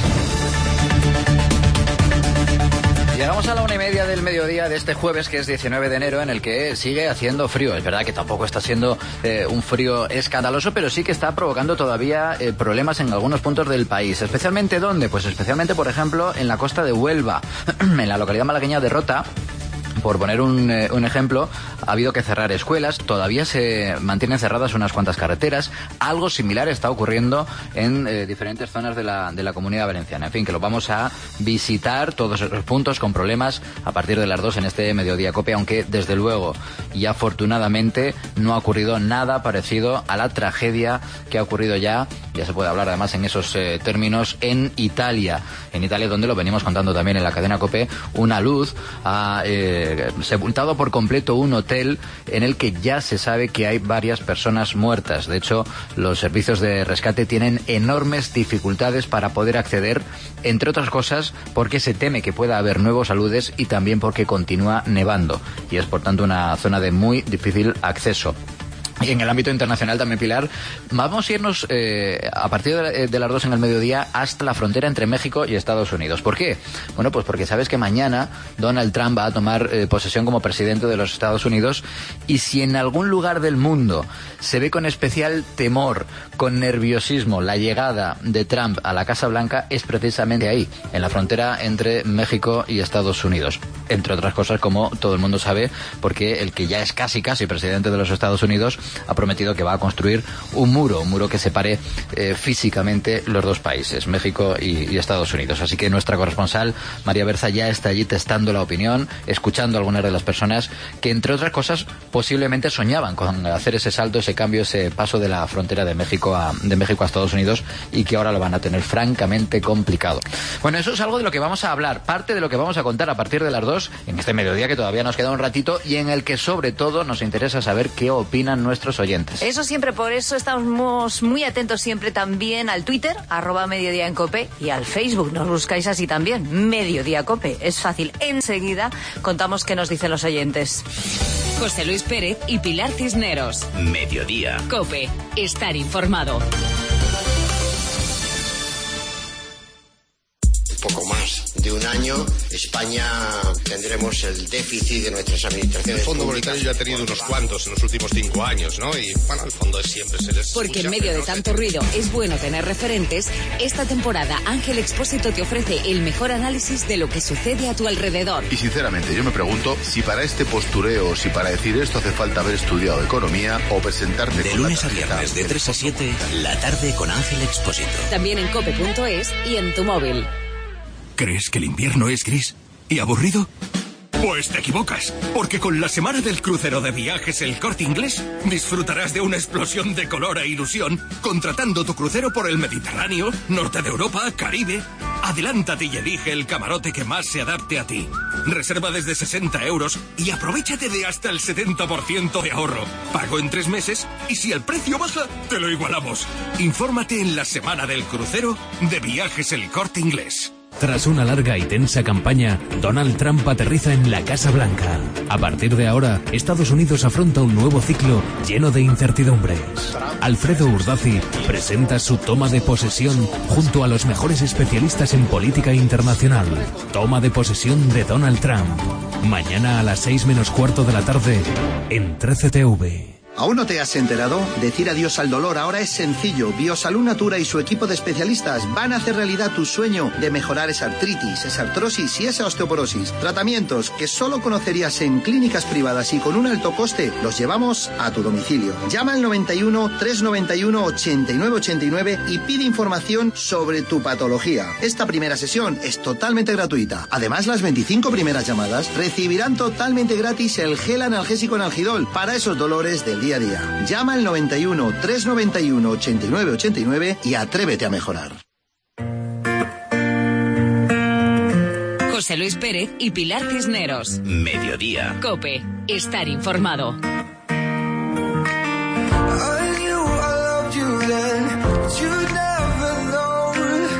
Llegamos a la una y media del mediodía de este jueves, que es diecinueve de enero, en el que sigue haciendo frío. Es verdad que tampoco está siendo eh, un frío escandaloso, pero sí que está provocando todavía eh, problemas en algunos puntos del país. ¿Especialmente dónde? Pues especialmente, por ejemplo, en la costa de Huelva, en la localidad malagueña de Rota. Por poner un, eh, un ejemplo, ha habido que cerrar escuelas, todavía se mantienen cerradas unas cuantas carreteras. Algo similar está ocurriendo en eh, diferentes zonas de la, de la Comunidad Valenciana. En fin, que lo vamos a visitar, todos esos puntos con problemas, a partir de las dos en este Mediodía COPE, aunque desde luego y afortunadamente no ha ocurrido nada parecido a la tragedia que ha ocurrido ya, ya se puede hablar además en esos eh, términos, en Italia. En Italia, donde lo venimos contando también en la cadena COPE, una luz ha eh, sepultado por completo un hotel en el que ya se sabe que hay varias personas muertas. De hecho, los servicios de rescate tienen enormes dificultades para poder acceder, entre otras cosas porque se teme que pueda haber nuevos aludes y también porque continúa nevando y es por tanto una zona de muy difícil acceso. Y en el ámbito internacional también, Pilar, vamos a irnos eh, a partir de, de las dos en el mediodía hasta la frontera entre México y Estados Unidos. ¿Por qué? Bueno, pues porque sabes que mañana Donald Trump va a tomar eh, posesión como presidente de los Estados Unidos, y si en algún lugar del mundo se ve con especial temor, con nerviosismo, la llegada de Trump a la Casa Blanca, es precisamente ahí, en la frontera entre México y Estados Unidos. Entre otras cosas, como todo el mundo sabe, porque el que ya es casi casi presidente de los Estados Unidos ha prometido que va a construir un muro, un muro que separe eh, físicamente los dos países, México y, y Estados Unidos. Así que nuestra corresponsal, María Berza, ya está allí testando la opinión, escuchando a algunas de las personas que, entre otras cosas, posiblemente soñaban con hacer ese salto, ese cambio, ese paso de la frontera de México a, de México a Estados Unidos, y que ahora lo van a tener francamente complicado. Bueno, eso es algo de lo que vamos a hablar, parte de lo que vamos a contar a partir de las dos, en este mediodía que todavía nos queda un ratito, y en el que sobre todo nos interesa saber qué opinan nuestros oyentes. Eso siempre, por eso estamos muy atentos siempre también al Twitter, arroba Mediodía en COPE, y al Facebook, nos buscáis así también, Mediodía COPE. Es fácil, enseguida contamos qué nos dicen los oyentes. José Luis Pérez y Pilar Cisneros. Mediodía. COPE. Estar informado. Poco más de un año, España tendremos el déficit de nuestras administraciones. El Fondo Monetario ya ha tenido unos cuantos en los últimos cinco años, ¿no? Y bueno, el fondo es siempre se les Porque escucha, en medio de no tanto ruido es bueno tener referentes. Esta temporada Ángel Expósito te ofrece el mejor análisis de lo que sucede a tu alrededor. Y sinceramente yo me pregunto si para este postureo, si para decir esto hace falta haber estudiado economía o presentarme de con lunes la a viernes de tres a siete, la tarde con Ángel Expósito. También en cope punto es y en tu móvil. ¿Crees que el invierno es gris y aburrido? Pues te equivocas, porque con la semana del crucero de Viajes El Corte Inglés disfrutarás de una explosión de color e ilusión contratando tu crucero por el Mediterráneo, norte de Europa, Caribe. Adelántate y elige el camarote que más se adapte a ti. Reserva desde sesenta euros y aprovéchate de hasta el setenta por ciento de ahorro. Pago en tres meses y si el precio baja, te lo igualamos. Infórmate en la semana del crucero de Viajes El Corte Inglés. Tras una larga y tensa campaña, Donald Trump aterriza en la Casa Blanca. A partir de ahora, Estados Unidos afronta un nuevo ciclo lleno de incertidumbres. Alfredo Urdazi presenta su toma de posesión junto a los mejores especialistas en política internacional. Toma de posesión de Donald Trump. Mañana a las seis menos cuarto de la tarde en trece T V. ¿Aún no te has enterado? Decir adiós al dolor ahora es sencillo. Biosalud Natura y su equipo de especialistas van a hacer realidad tu sueño de mejorar esa artritis, esa artrosis y esa osteoporosis. Tratamientos que solo conocerías en clínicas privadas y con un alto coste, los llevamos a tu domicilio. Llama al noventa y uno, trescientos noventa y uno, ochenta y nueve ochenta y nueve y pide información sobre tu patología. Esta primera sesión es totalmente gratuita. Además, las veinticinco primeras llamadas recibirán totalmente gratis el gel analgésico Analgidol para esos dolores del día a día. Llama al noventa y uno, trescientos noventa y uno, ochenta y nueve ochenta y nueve y atrévete a mejorar. José Luis Pérez y Pilar Cisneros. Mediodía. COPE. Estar informado.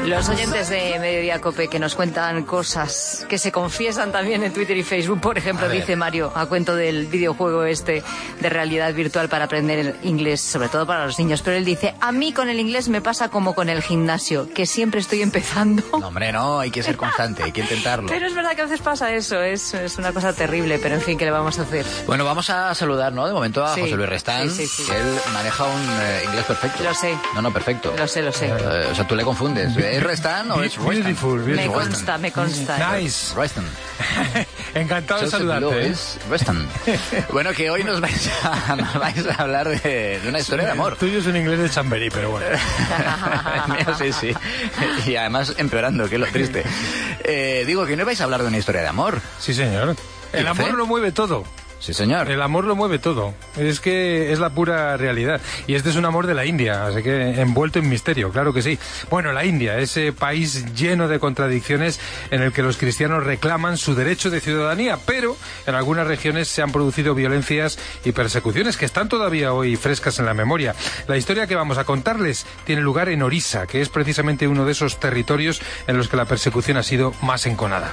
Los oyentes de Mediodía Cope que nos cuentan cosas que se confiesan también en Twitter y Facebook. Por ejemplo, dice Mario, a cuento del videojuego este de realidad virtual para aprender inglés, sobre todo para los niños. Pero él dice, a mí con el inglés me pasa como con el gimnasio, que siempre estoy empezando. No, hombre, no, hay que ser constante, hay que intentarlo. Pero es verdad que a veces pasa eso, es, es una cosa terrible, pero en fin, ¿qué le vamos a hacer? Bueno, vamos a saludar, ¿no? De momento a Sí, José Luis Restán, sí, sí, sí. que él maneja un eh, inglés perfecto. Lo sé. No, no, perfecto. Lo sé, lo sé. Eh, o sea, tú le confundes. ¿Es Restán o es Restan? Beautiful, Me beautiful. consta, me consta. Nice. Restan. Encantado de Joseph saludarte. Lowe ¿eh? es Restan. Bueno, que hoy nos vais a, nos vais a hablar de, de una historia de amor. El tuyo es un inglés de Chamberí, pero bueno. El mío, sí, sí. Y además empeorando, que es lo triste. Eh, digo, que no vais a hablar de una historia de amor. Sí, señor. El amor lo mueve todo. Sí, señor. El amor lo mueve todo. Es que es la pura realidad. Y este es un amor de la India, así que envuelto en misterio, claro que sí. Bueno, la India, ese país lleno de contradicciones en el que los cristianos reclaman su derecho de ciudadanía, pero en algunas regiones se han producido violencias y persecuciones que están todavía hoy frescas en la memoria. La historia que vamos a contarles tiene lugar en Orissa, que es precisamente uno de esos territorios en los que la persecución ha sido más enconada.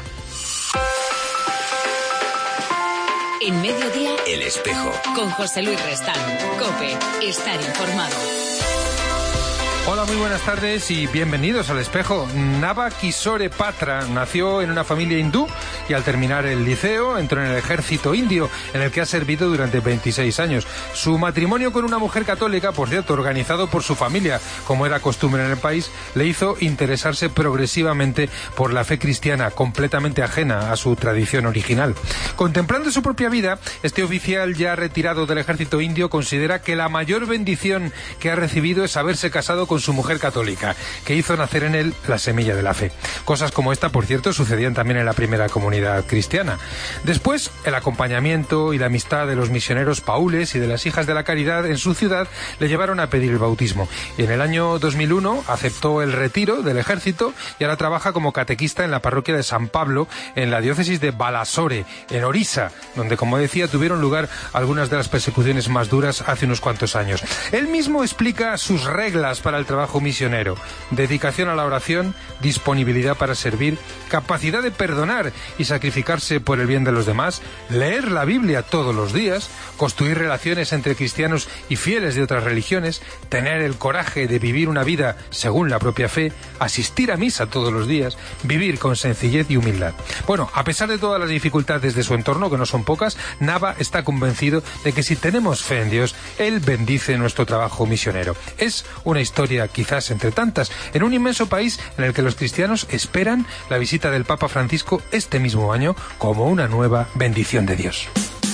En Mediodía, El Espejo. con José Luis Restán. COPE, estar informado. Hola, muy buenas tardes y bienvenidos al Espejo. Nava Kishore Patra nació en una familia hindú y al terminar el liceo entró en el ejército indio, en el que ha servido durante veintiséis años. Su matrimonio con una mujer católica, por cierto, organizado por su familia, como era costumbre en el país, le hizo interesarse progresivamente por la fe cristiana, completamente ajena a su tradición original. Contemplando su propia vida, este oficial ya retirado del ejército indio considera que la mayor bendición que ha recibido es haberse casado con su mujer católica, que hizo nacer en él la semilla de la fe. Cosas como esta, por cierto, sucedían también en la primera comunidad cristiana. Después, el acompañamiento y la amistad de los misioneros paules y de las hijas de la caridad en su ciudad le llevaron a pedir el bautismo. Y en el año dos mil uno aceptó el retiro del ejército y ahora trabaja como catequista en la parroquia de San Pablo, en la diócesis de Balasore, en Orissa, donde, como decía, tuvieron lugar algunas de las persecuciones más duras hace unos cuantos años. Él mismo explica sus reglas para el trabajo misionero: dedicación a la oración, disponibilidad para servir, capacidad de perdonar y sacrificarse por el bien de los demás, leer la Biblia todos los días, construir relaciones entre cristianos y fieles de otras religiones, tener el coraje de vivir una vida según la propia fe, asistir a misa todos los días, vivir con sencillez y humildad. Bueno, a pesar de todas las dificultades de su entorno, que no son pocas, Nava está convencido de que si tenemos fe en Dios, Él bendice nuestro trabajo misionero. Es una historia quizás entre tantas, en un inmenso país en el que los cristianos esperan la visita del Papa Francisco este mismo año como una nueva bendición de Dios.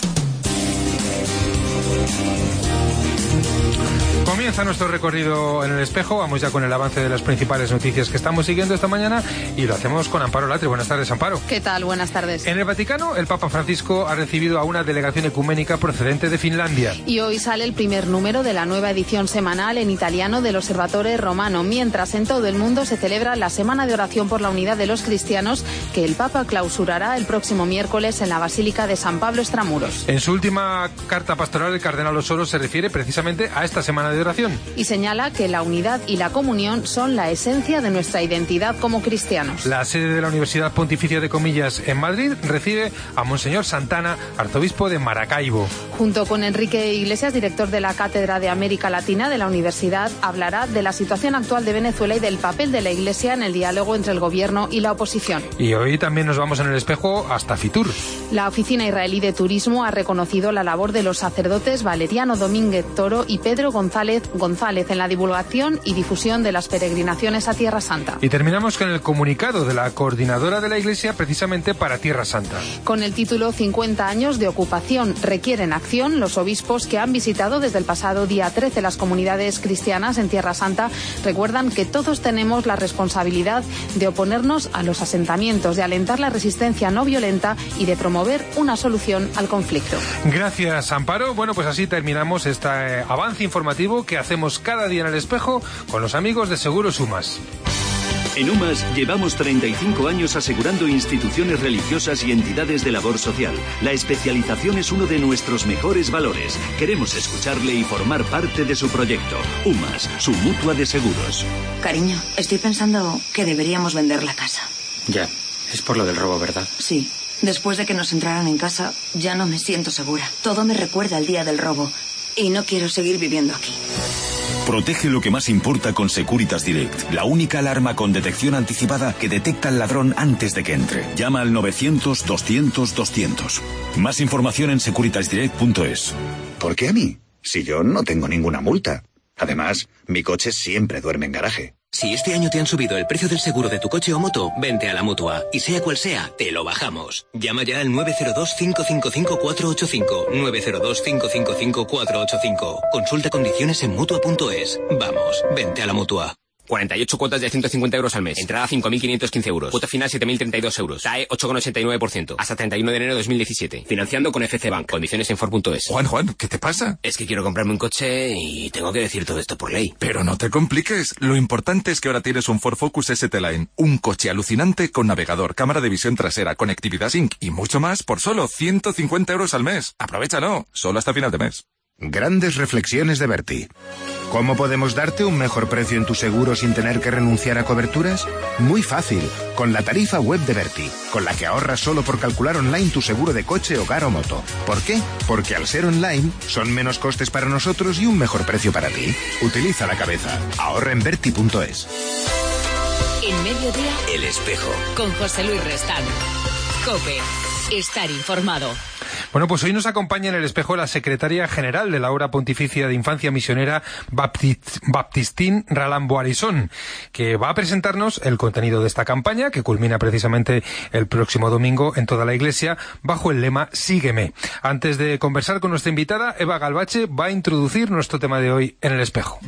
Comienza nuestro recorrido en el Espejo. Vamos ya con el avance de las principales noticias que estamos siguiendo esta mañana y lo hacemos con Amparo Latre. Buenas tardes, Amparo. ¿Qué tal? Buenas tardes. En el Vaticano, el Papa Francisco ha recibido a una delegación ecuménica procedente de Finlandia. Y hoy sale el primer número de la nueva edición semanal en italiano del Osservatore Romano, mientras en todo el mundo se celebra la Semana de Oración por la Unidad de los Cristianos, que el Papa clausurará el próximo miércoles en la Basílica de San Pablo Extramuros. En su última carta pastoral, el cardenal Osoro se refiere precisamente a esta Semana de Oración. Y señala que la unidad y la comunión son la esencia de nuestra identidad como cristianos. La sede de la Universidad Pontificia de Comillas en Madrid recibe a Monseñor Santana, arzobispo de Maracaibo. Junto con Enrique Iglesias, director de la Cátedra de América Latina de la universidad, hablará de la situación actual de Venezuela y del papel de la Iglesia en el diálogo entre el gobierno y la oposición. Y hoy también nos vamos en el Espejo hasta Fitur. La Oficina Israelí de Turismo ha reconocido la labor de los sacerdotes Valeriano Domínguez Toro y Pedro González González en la divulgación y difusión de las peregrinaciones a Tierra Santa. Y terminamos con el comunicado de la coordinadora de la Iglesia precisamente para Tierra Santa. Con el título cincuenta años de ocupación requieren acción, los obispos que han visitado desde el pasado día trece las comunidades cristianas en Tierra Santa recuerdan que todos tenemos la responsabilidad de oponernos a los asentamientos, de alentar la resistencia no violenta y de promover una solución al conflicto. Gracias, Amparo. Bueno, pues así terminamos este eh, avance informativo que hacemos cada día en el Espejo con los amigos de Seguros Sumas. En UMAS llevamos treinta y cinco años asegurando instituciones religiosas y entidades de labor social. La especialización es uno de nuestros mejores valores. Queremos escucharle y formar parte de su proyecto. UMAS, su mutua de seguros. Cariño, estoy pensando que deberíamos vender la casa. Ya, es por lo del robo, ¿verdad? Sí. Después de que nos entraran en casa, ya no me siento segura. Todo me recuerda al día del robo. Y no quiero seguir viviendo aquí. Protege lo que más importa con Securitas Direct, la única alarma con detección anticipada que detecta al ladrón antes de que entre. Llama al novecientos, doscientos, doscientos. Más información en securitas direct punto es. ¿Por qué a mí? Si yo no tengo ninguna multa. Además, mi coche siempre duerme en garaje. Si este año te han subido el precio del seguro de tu coche o moto, vente a la Mutua. Y sea cual sea, te lo bajamos. Llama ya al nueve cero dos, cinco cinco cinco, cuatro ocho cinco. nueve cero dos, cinco cinco cinco, cuatro ocho cinco. Consulta condiciones en Mutua punto es. Vamos, vente a la Mutua. cuarenta y ocho cuotas de ciento cincuenta euros al mes. Entrada cinco mil quinientos quince euros. Cuota final siete mil treinta y dos euros. T A E ocho coma ochenta y nueve por ciento. Hasta treinta y uno de enero de dos mil diecisiete. Financiando con F C Bank. Condiciones en Ford punto es. Juan, Juan, ¿qué te pasa? Es que quiero comprarme un coche y tengo que decir todo esto por ley. Pero no te compliques. Lo importante es que ahora tienes un Ford Focus S T Line. Un coche alucinante con navegador, cámara de visión trasera, conectividad Sync y mucho más por solo ciento cincuenta euros al mes. Aprovéchalo. Solo hasta final de mes. Grandes reflexiones de Berti. ¿Cómo podemos darte un mejor precio en tu seguro sin tener que renunciar a coberturas? Muy fácil, con la tarifa web de Berti, con la que ahorras solo por calcular online tu seguro de coche, hogar o moto. ¿Por qué? Porque al ser online, son menos costes para nosotros y un mejor precio para ti. Utiliza la cabeza. Ahorra en Berti punto es. En Mediodía, El Espejo. con José Luis Restán. COPE. Estar informado. Bueno, pues hoy nos acompaña en El Espejo la secretaria general de la Obra Pontificia de Infancia Misionera, Baptist, Baptistín Ralamboarisón, que va a presentarnos el contenido de esta campaña, que culmina precisamente el próximo domingo en toda la Iglesia, bajo el lema Sígueme. Antes de conversar con nuestra invitada, Eva Galvache va a introducir nuestro tema de hoy en El Espejo.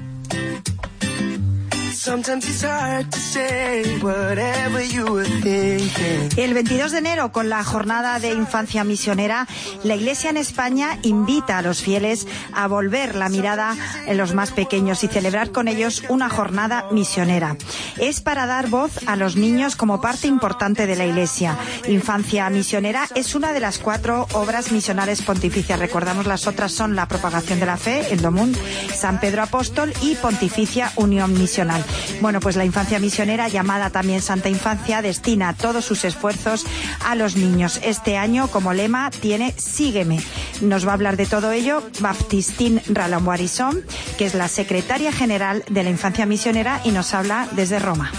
El veintidós de enero, con la jornada de infancia misionera, la Iglesia en España invita a los fieles a volver la mirada en los más pequeños y celebrar con ellos una jornada misionera. Es para dar voz a los niños como parte importante de la Iglesia. Infancia misionera es una de las cuatro obras misionales pontificias. Recordamos, las otras son la propagación de la fe, el Domún, San Pedro Apóstol y Pontificia Unión Misional. Bueno, pues la infancia misionera, llamada también Santa Infancia, destina todos sus esfuerzos a los niños. Este año, como lema, tiene Sígueme. Nos va a hablar de todo ello Baptistín Ralamboarisón, que es la secretaria general de la infancia misionera, y nos habla desde Roma.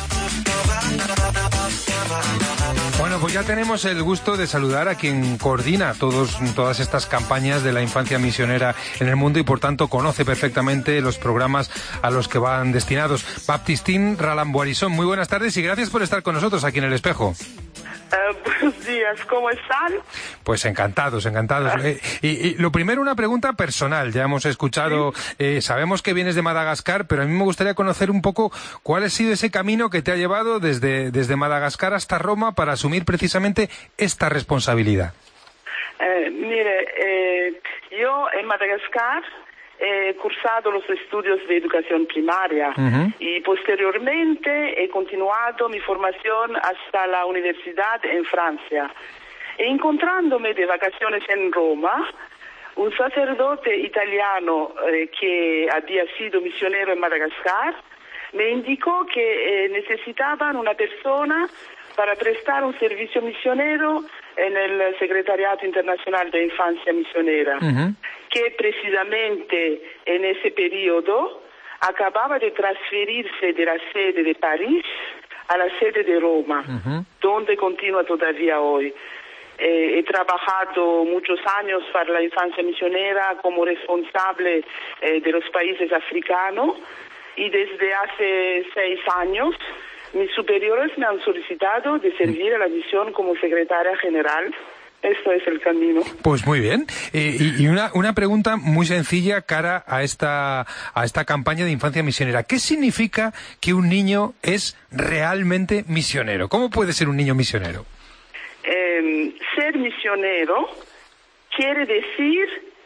Bueno, pues ya tenemos el gusto de saludar a quien coordina todos, todas estas campañas de la infancia misionera en el mundo y por tanto conoce perfectamente los programas a los que van destinados. Baptistín Ralamboarisón, muy buenas tardes y gracias por estar con nosotros aquí en El Espejo. Uh, buenos días, ¿cómo están? Pues encantados, encantados. Eh, y, y lo primero, una pregunta personal. Ya hemos escuchado, eh, sabemos que vienes de Madagascar, pero a mí me gustaría conocer un poco cuál ha sido ese camino que te ha llevado desde, desde Madagascar hasta Roma para asumir precisamente esta responsabilidad. Eh, mire, eh, yo en Madagascar he cursado los estudios de educación primaria uh-huh. y posteriormente he continuado mi formación hasta la universidad en Francia. E encontrándome de vacaciones en Roma, un sacerdote italiano eh, que había sido misionero en Madagascar me indicó que eh, necesitaban una persona para prestar un servicio misionero en el Secretariado Internacional de Infancia Misionera, uh-huh. que precisamente en ese periodo acababa de transferirse de la sede de París a la sede de Roma, uh-huh. donde continúa todavía hoy. Eh, he trabajado muchos años para la infancia misionera como responsable eh, de los países africanos y desde hace seis años mis superiores me han solicitado de servir a la misión como secretaria general. Esto es el camino. Pues muy bien. Eh, y y una, una pregunta muy sencilla cara a esta, a esta campaña de infancia misionera. ¿Qué significa que un niño es realmente misionero? ¿Cómo puede ser un niño misionero? Eh, ser misionero quiere decir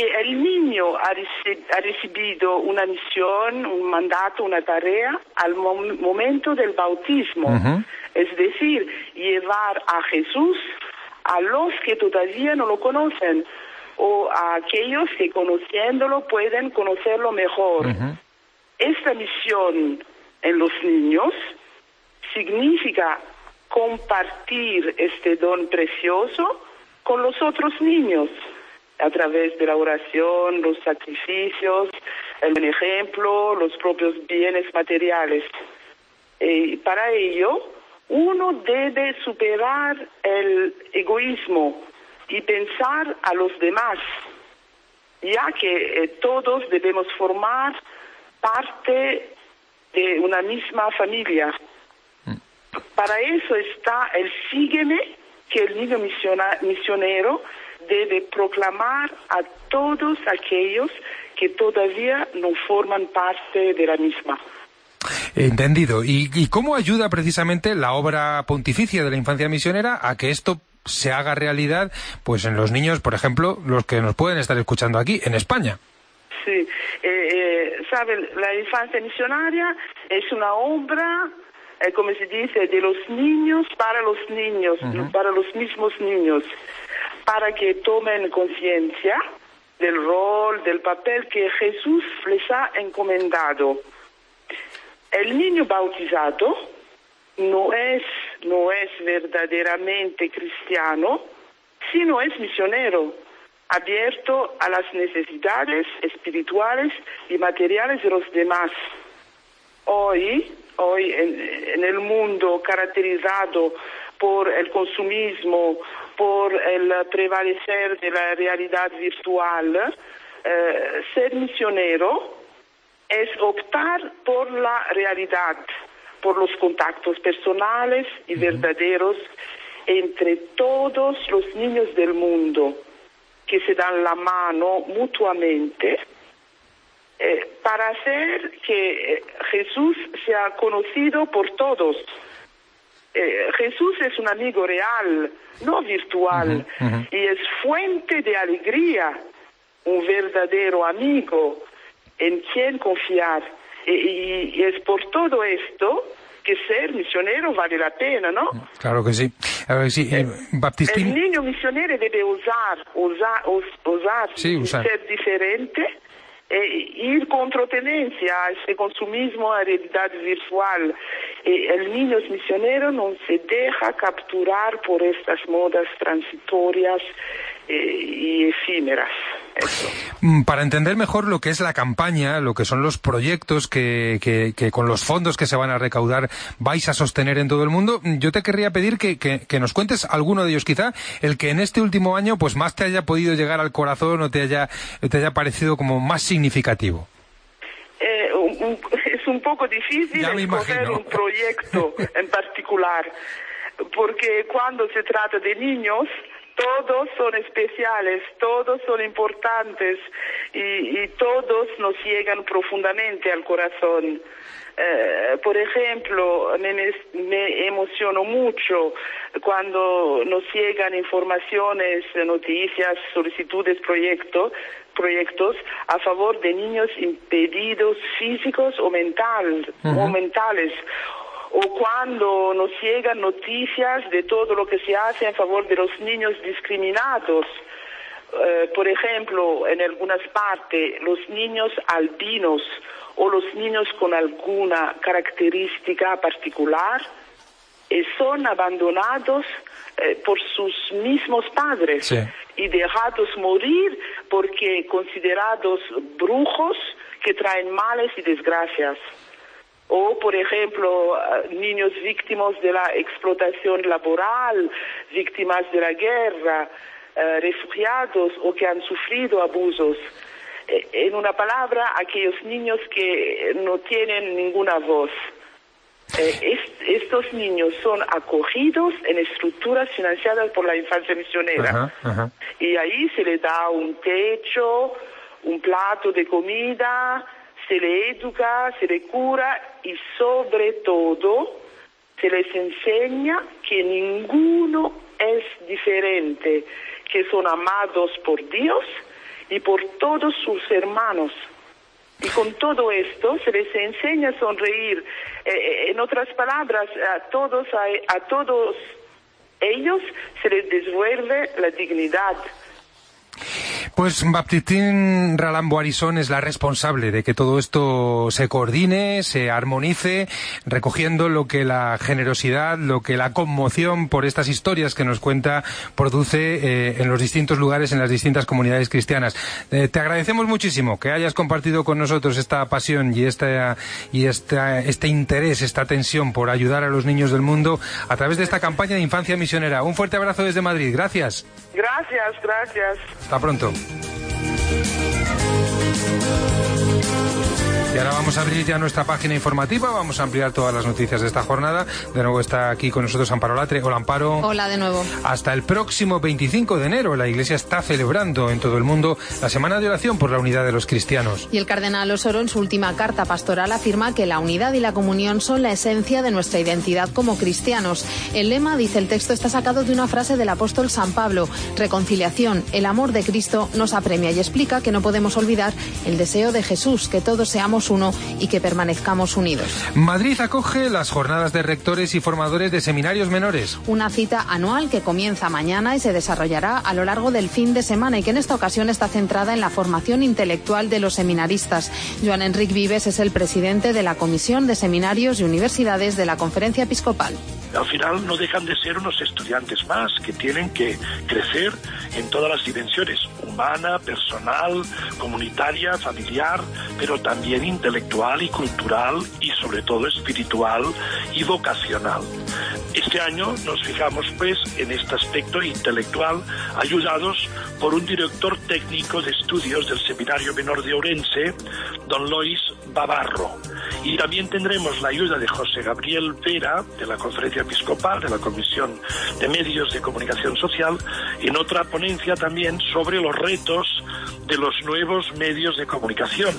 que el niño ha, reci- ha recibido una misión, un mandato, una tarea al mom- momento del bautismo. Uh-huh. Es decir, llevar a Jesús a los que todavía no lo conocen o a aquellos que conociéndolo pueden conocerlo mejor. Uh-huh. Esta misión en los niños significa compartir este don precioso con los otros niños a través de la oración, los sacrificios, el buen ejemplo, los propios bienes materiales. Y para ello, uno debe superar el egoísmo y pensar a los demás, ya que eh, todos debemos formar parte de una misma familia. Para eso está el sígueme que el niño misiona, misionero debe proclamar a todos aquellos que todavía no forman parte de la misma. Entendido. ¿Y, y cómo ayuda precisamente la obra pontificia de la infancia misionera a que esto se haga realidad, pues en los niños, por ejemplo, los que nos pueden estar escuchando aquí, en España? Sí, eh, eh, saben, la infancia misionaria es una obra, eh, como se dice, de los niños para los niños, uh-huh. para los mismos niños, para que tomen conciencia del rol, del papel que Jesús les ha encomendado. El niño bautizado no es, no es verdaderamente cristiano, sino es misionero, abierto a las necesidades espirituales y materiales de los demás. Hoy, hoy en, en el mundo caracterizado por el consumismo, por el prevalecer de la realidad virtual, eh, ser misionero es optar por la realidad, por los contactos personales y verdaderos entre todos los niños del mundo, que se dan la mano mutuamente eh, para hacer que Jesús sea conocido por todos. Eh, Jesús es un amigo real, no virtual, uh-huh, uh-huh. y es fuente de alegría, un verdadero amigo en quien confiar. Y, y, y es por todo esto que ser misionero vale la pena, ¿no? Claro que sí. Claro que sí. Eh, Baptistín... El niño misionero debe usar, usar, usar, sí, usar. ser diferente e ir contra tendencia a este consumismo, a realidad virtual. Eh, el niño misionero no se deja capturar por estas modas transitorias eh, y efímeras. Eso. Para entender mejor lo que es la campaña, lo que son los proyectos que, que, que con los fondos que se van a recaudar vais a sostener en todo el mundo, yo te querría pedir que, que, que nos cuentes alguno de ellos, quizá el que en este último año pues más te haya podido llegar al corazón o te haya, te haya parecido como más significativo. Eh, un, un, es un poco difícil escoger un proyecto en particular, porque cuando se trata de niños, todos son especiales, todos son importantes y, y todos nos llegan profundamente al corazón. Eh, por ejemplo, me, me emociono mucho cuando nos llegan informaciones, noticias, solicitudes, proyectos, proyectos a favor de niños impedidos físicos o, mental, uh-huh. o mentales. O cuando nos llegan noticias de todo lo que se hace en favor de los niños discriminados. Eh, por ejemplo, en algunas partes, los niños albinos o los niños con alguna característica particular eh, son abandonados eh, por sus mismos padres sí. y dejados morir porque considerados brujos que traen males y desgracias. O, por ejemplo, niños víctimas de la explotación laboral, víctimas de la guerra, eh, refugiados o que han sufrido abusos. Eh, en una palabra, aquellos niños que no tienen ninguna voz. Eh, est- estos niños son acogidos en estructuras financiadas por la infancia misionera. Ajá, ajá. Y ahí se les da un techo, un plato de comida, se le educa, se le cura y sobre todo se les enseña que ninguno es diferente, que son amados por Dios y por todos sus hermanos. Y con todo esto se les enseña a sonreír. Eh, en otras palabras, a todos, a, a todos ellos se les devuelve la dignidad. Pues Baptistín Ralambo Arizón es la responsable de que todo esto se coordine, se armonice, recogiendo lo que la generosidad, lo que la conmoción por estas historias que nos cuenta produce eh, en los distintos lugares, en las distintas comunidades cristianas. Eh, te agradecemos muchísimo que hayas compartido con nosotros esta pasión y esta y esta, este interés, esta tensión por ayudar a los niños del mundo a través de esta campaña de infancia misionera. Un fuerte abrazo desde Madrid. Gracias. Gracias, gracias. Hasta pronto. Y ahora vamos a abrir ya nuestra página informativa, vamos a ampliar todas las noticias de esta jornada. De nuevo está aquí con nosotros Amparo Latre. Hola, Amparo. Hola de nuevo. Hasta el próximo veinticinco de enero la Iglesia está celebrando en todo el mundo la Semana de Oración por la Unidad de los Cristianos. Y el cardenal Osoro en su última carta pastoral afirma que la unidad y la comunión son la esencia de nuestra identidad como cristianos. El lema, dice el texto, está sacado de una frase del apóstol San Pablo: reconciliación, el amor de Cristo nos apremia, y explica que no podemos olvidar el deseo de Jesús, que todos seamos uno y que permanezcamos unidos. Madrid acoge las jornadas de rectores y formadores de seminarios menores. Una cita anual que comienza mañana y se desarrollará a lo largo del fin de semana, y que en esta ocasión está centrada en la formación intelectual de los seminaristas. Joan Enric Vives es el presidente de la Comisión de Seminarios y Universidades de la Conferencia Episcopal. Al final no dejan de ser unos estudiantes más que tienen que crecer en todas las dimensiones: humana, personal, comunitaria, familiar, pero también intelectual y cultural, y sobre todo espiritual y vocacional. Este año nos fijamos pues en este aspecto intelectual, ayudados por un director técnico de estudios del Seminario Menor de Ourense, don Lois Bavarro. Y también tendremos la ayuda de José Gabriel Vera, de la Conferencia Episcopal, de la Comisión de Medios de Comunicación Social, en otra ponencia también sobre los retos de los nuevos medios de comunicación.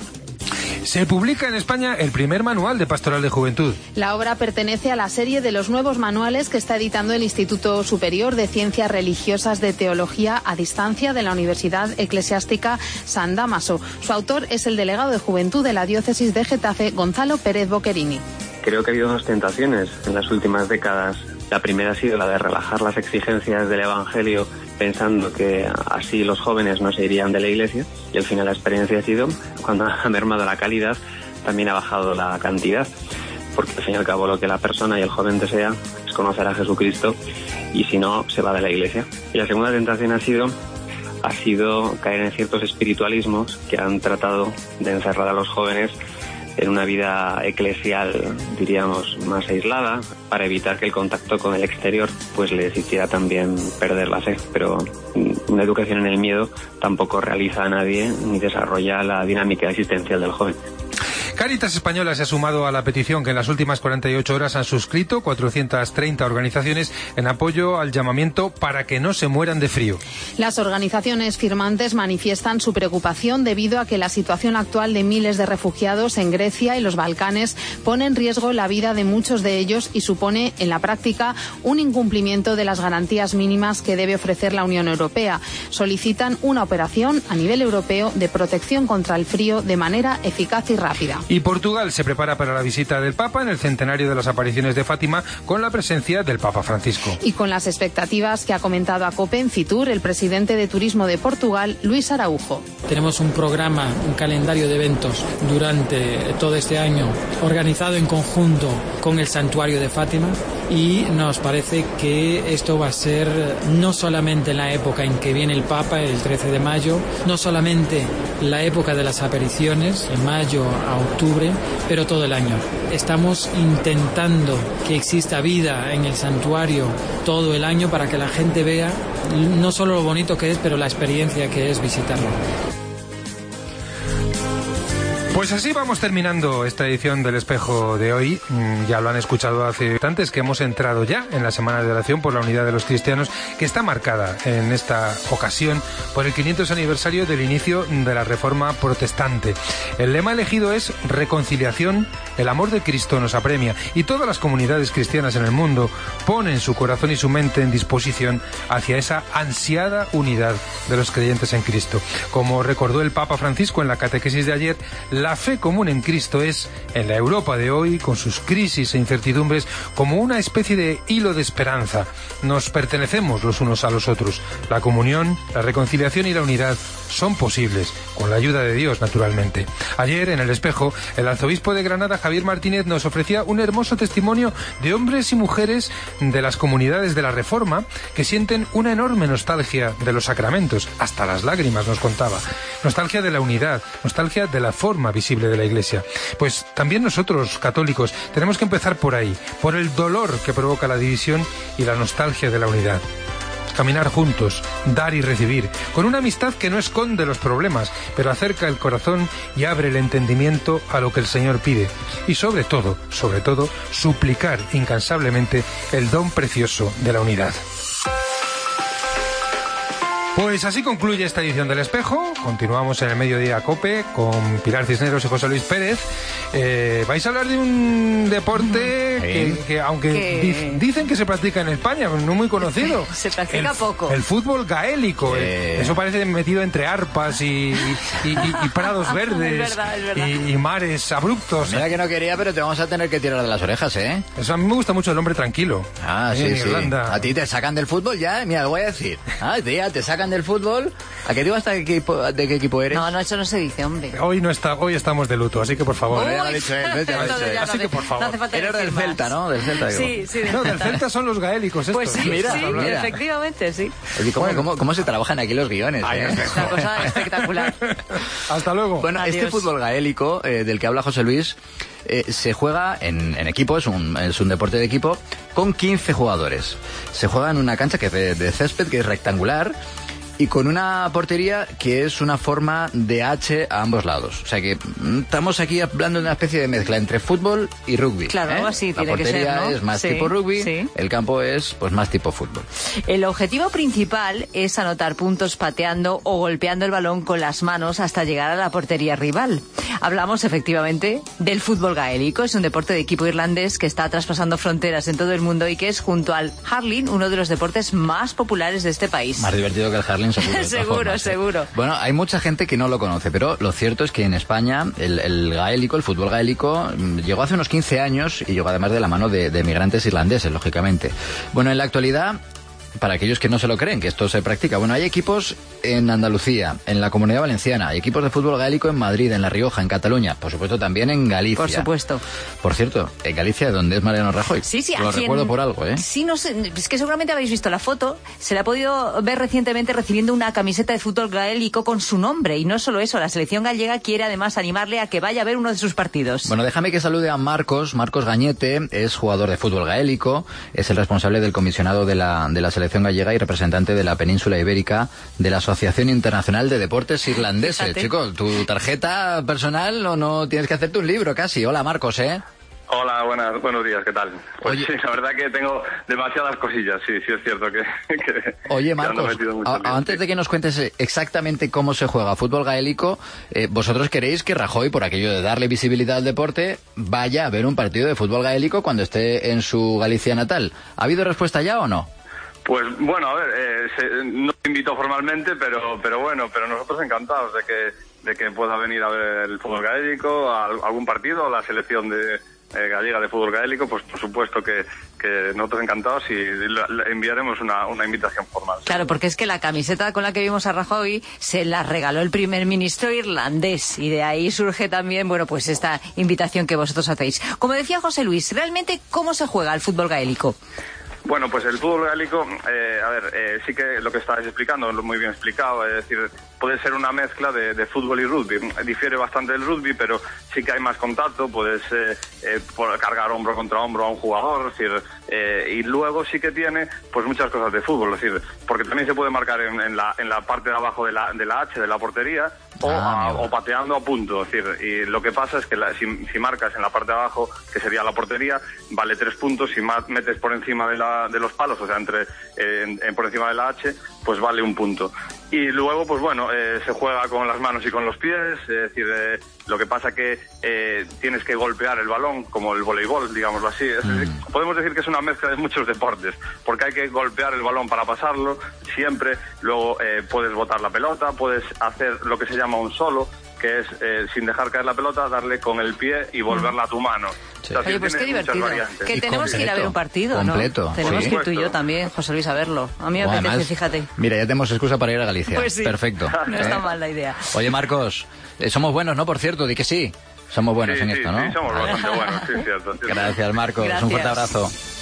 Se publica en España el primer manual de Pastoral de Juventud. La obra pertenece a la serie de los nuevos manuales que está editando el Instituto Superior de Ciencias Religiosas de Teología a Distancia de la Universidad Eclesiástica San Dámaso. Su autor es el delegado de Juventud de la Diócesis de Getafe, Gonzalo Pérez Boquerini. Creo que ha habido dos tentaciones en las últimas décadas. La primera ha sido la de relajar las exigencias del Evangelio, pensando que así los jóvenes no se irían de la Iglesia, y al final la experiencia ha sido, cuando ha mermado la calidad, también ha bajado la cantidad, porque al fin y al cabo lo que la persona y el joven desea es conocer a Jesucristo, y si no, se va de la Iglesia. Y la segunda tentación ha sido, ha sido caer en ciertos espiritualismos que han tratado de encerrar a los jóvenes en una vida eclesial, diríamos, más aislada, para evitar que el contacto con el exterior pues les hiciera también perder la fe. Pero una educación en el miedo tampoco realiza a nadie ni desarrolla la dinámica existencial del joven. Cáritas Española se ha sumado a la petición que en las últimas cuarenta y ocho horas han suscrito cuatrocientas treinta organizaciones en apoyo al llamamiento para que no se mueran de frío. Las organizaciones firmantes manifiestan su preocupación debido a que la situación actual de miles de refugiados en Grecia y los Balcanes pone en riesgo la vida de muchos de ellos y supone en la práctica un incumplimiento de las garantías mínimas que debe ofrecer la Unión Europea. Solicitan una operación a nivel europeo de protección contra el frío de manera eficaz y rápida. Y Portugal se prepara para la visita del Papa en el centenario de las apariciones de Fátima, con la presencia del Papa Francisco. Y con las expectativas que ha comentado a COPE en Fitur el presidente de Turismo de Portugal, Luis Araujo. Tenemos un programa, un calendario de eventos durante todo este año, organizado en conjunto con el Santuario de Fátima, y nos parece que esto va a ser no solamente en la época en que viene el Papa, el trece de mayo, no solamente la época de las apariciones, en mayo a octubre, pero todo el año. Estamos intentando que exista vida en el santuario todo el año para que la gente vea no solo lo bonito que es, pero la experiencia que es visitarlo. Pues así vamos terminando esta edición del Espejo de hoy. Ya lo han escuchado hace instantes que hemos entrado ya en la Semana de Oración por la Unidad de los Cristianos, que está marcada en esta ocasión por el quinientos aniversario del inicio de la Reforma Protestante. El lema elegido es reconciliación, el amor de Cristo nos apremia, y todas las comunidades cristianas en el mundo ponen su corazón y su mente en disposición hacia esa ansiada unidad de los creyentes en Cristo. Como recordó el Papa Francisco en la catequesis de ayer, la fe común en Cristo es, en la Europa de hoy, con sus crisis e incertidumbres, como una especie de hilo de esperanza. Nos pertenecemos los unos a los otros. La comunión, la reconciliación y la unidad son posibles, con la ayuda de Dios, naturalmente. Ayer, en El Espejo, el arzobispo de Granada, Javier Martínez, nos ofrecía un hermoso testimonio de hombres y mujeres de las comunidades de la Reforma que sienten una enorme nostalgia de los sacramentos, hasta las lágrimas, nos contaba. Nostalgia de la unidad, nostalgia de la forma visible de la Iglesia. Pues también nosotros, católicos, tenemos que empezar por ahí, por el dolor que provoca la división y la nostalgia de la unidad. Caminar juntos, dar y recibir, con una amistad que no esconde los problemas, pero acerca el corazón y abre el entendimiento a lo que el Señor pide. Y sobre todo, sobre todo, suplicar incansablemente el don precioso de la unidad. Pues así concluye esta edición del Espejo. Continuamos en el Mediodía COPE con Pilar Cisneros y José Luis Pérez. Eh, vais a hablar de un deporte que, que aunque que... dicen que se practica en España, no muy conocido. Se practica el, poco. El fútbol gaélico. Eh... Eso parece metido entre arpas y, y, y, y prados verdes. Es verdad, es verdad. Y, y mares abruptos. Mira que no quería, pero te vamos a tener que tirar de las orejas, ¿eh? Eso a mí me gusta mucho el hombre tranquilo. Ah, sí, en sí. Irlanda. A ti te sacan del fútbol ya, mira, lo voy a decir. Ah, tía, te sacan del fútbol. ¿A qué digo hasta qué equipo, de qué equipo eres? No, no, eso no se dice, hombre. Hoy no está, hoy estamos de luto, así que por favor. Uy, ya lo ha dicho él, vete, lo ha dicho él. Así que por favor. No hace falta Eres del decir Celta, más. ¿no? Del Celta, digo. Sí, sí. Del No, del Celta. Celta son los gaélicos estos. Pues sí, Mira, sí, mira. efectivamente, sí. Oye, ¿cómo, cómo, cómo se trabajan aquí los guiones? Ay, eh? es Una cosa espectacular. Hasta luego. Bueno, Adiós. este fútbol gaélico eh, del que habla José Luis eh, se juega en, en equipo, es un, es un deporte de equipo, con quince jugadores. Se juega en una cancha que es de, de césped, que es rectangular, y con una portería que es una forma de H a ambos lados. O sea que mm, estamos aquí hablando de una especie de mezcla entre fútbol y rugby. Claro, ¿eh? así La tiene que ser, portería ¿no? es más Sí, tipo rugby, sí. el campo es pues más tipo fútbol. El objetivo principal es anotar puntos pateando o golpeando el balón con las manos hasta llegar a la portería rival. Hablamos efectivamente del fútbol gaélico. Es un deporte de equipo irlandés que está traspasando fronteras en todo el mundo y que es, junto al hurling, uno de los deportes más populares de este país. Más divertido que el hurling, seguro. de todas Seguro, formas, ¿eh? seguro. Bueno, hay mucha gente que no lo conoce, pero lo cierto es que en España el, el gaélico, el fútbol gaélico, mm, llegó hace unos quince años y llegó además de la mano de, de migrantes irlandeses, lógicamente. Bueno, en la actualidad, para aquellos que no se lo creen, que esto se practica, bueno, hay equipos en Andalucía, en la Comunidad Valenciana, hay equipos de fútbol gaélico en Madrid, en La Rioja, en Cataluña, por supuesto también en Galicia. Por supuesto. Por cierto, en Galicia, donde es Mariano Rajoy. Sí, sí, Lo aquí recuerdo en- por algo, ¿eh? Sí, no sé, es que seguramente habéis visto la foto. Se le ha podido ver recientemente recibiendo una camiseta de fútbol gaélico con su nombre. Y no solo eso, la selección gallega quiere además animarle a que vaya a ver uno de sus partidos. Bueno, déjame que salude a Marcos. Marcos Gañete es jugador de fútbol gaélico, es el responsable del comisionado de la, de la selección gallega y representante de la península ibérica de la Asociación Internacional de Deportes Irlandeses. Fíjate. Chico, tu tarjeta personal o no tienes que hacerte un libro casi. Hola, Marcos, ¿eh? Hola, buenas, buenos días, ¿qué tal? Pues Oye. sí, la verdad que tengo demasiadas cosillas, sí, sí es cierto que... que Oye, que ando Marcos, metido mucho a- lío, antes sí. de que nos cuentes exactamente cómo se juega fútbol gaélico, eh, vosotros queréis que Rajoy, por aquello de darle visibilidad al deporte, vaya a ver un partido de fútbol gaélico cuando esté en su Galicia natal. ¿Ha habido respuesta ya o no? Pues bueno, a ver, eh, se- no te invito formalmente, pero pero bueno, pero nosotros encantados de que de que pueda venir a ver el fútbol gaélico, a algún partido, la selección de eh, gallega de fútbol gaélico, pues por supuesto que, que nosotros encantados y la- le enviaremos una, una invitación formal. Claro, porque es que la camiseta con la que vimos a Rajoy se la regaló el primer ministro irlandés y de ahí surge también, bueno, pues esta invitación que vosotros hacéis. Como decía José Luis, ¿realmente cómo se juega el fútbol gaélico? Bueno, pues el fútbol gaélico, eh, a ver, eh, sí que lo que estabais explicando, lo muy bien explicado, es decir, puede ser una mezcla de, de fútbol y rugby. Difiere bastante del rugby, pero sí que hay más contacto, puedes eh, eh, por cargar hombro contra hombro a un jugador, es decir, eh, y luego sí que tiene pues muchas cosas de fútbol, es decir, porque también se puede marcar en, en, la, en la parte de abajo de la, de la H, de la portería, o, Ah, a- o pateando a punto. Es decir, y lo que pasa es que la- si, si marcas en la parte de abajo, que sería la portería, vale tres puntos. Si ma- metes por encima de, la, de los palos, o sea, entre eh, en- en por encima de la H, pues vale un punto. Y luego, pues bueno, eh, se juega con las manos y con los pies. Es decir, eh, lo que pasa que eh, tienes que golpear el balón, como el voleibol, digámoslo así. Es decir, podemos decir que es una mezcla de muchos deportes, porque hay que golpear el balón para pasarlo siempre. Luego eh, puedes botar la pelota, puedes hacer lo que se llama un solo, que es, eh, sin dejar caer la pelota, darle con el pie y volverla a tu mano. O sea, Oye, pues qué tiene muchas divertido. variantes. Que Y tenemos que ir a completo, ver un partido, completo, ¿no? Tenemos sí. que ir tú y yo también, José Luis, a verlo. A mí me O apetece, además, fíjate. Mira, ya tenemos excusa para ir a Galicia. Pues sí. Perfecto. No ¿eh? está mal la idea. Oye, Marcos, eh, somos buenos, ¿no? Por cierto, di que sí. Somos buenos Sí, en sí, esto, sí, ¿no? somos Vale. bastante buenos, sí, cierto. cierto. Gracias, Marcos. Un fuerte Gracias. abrazo.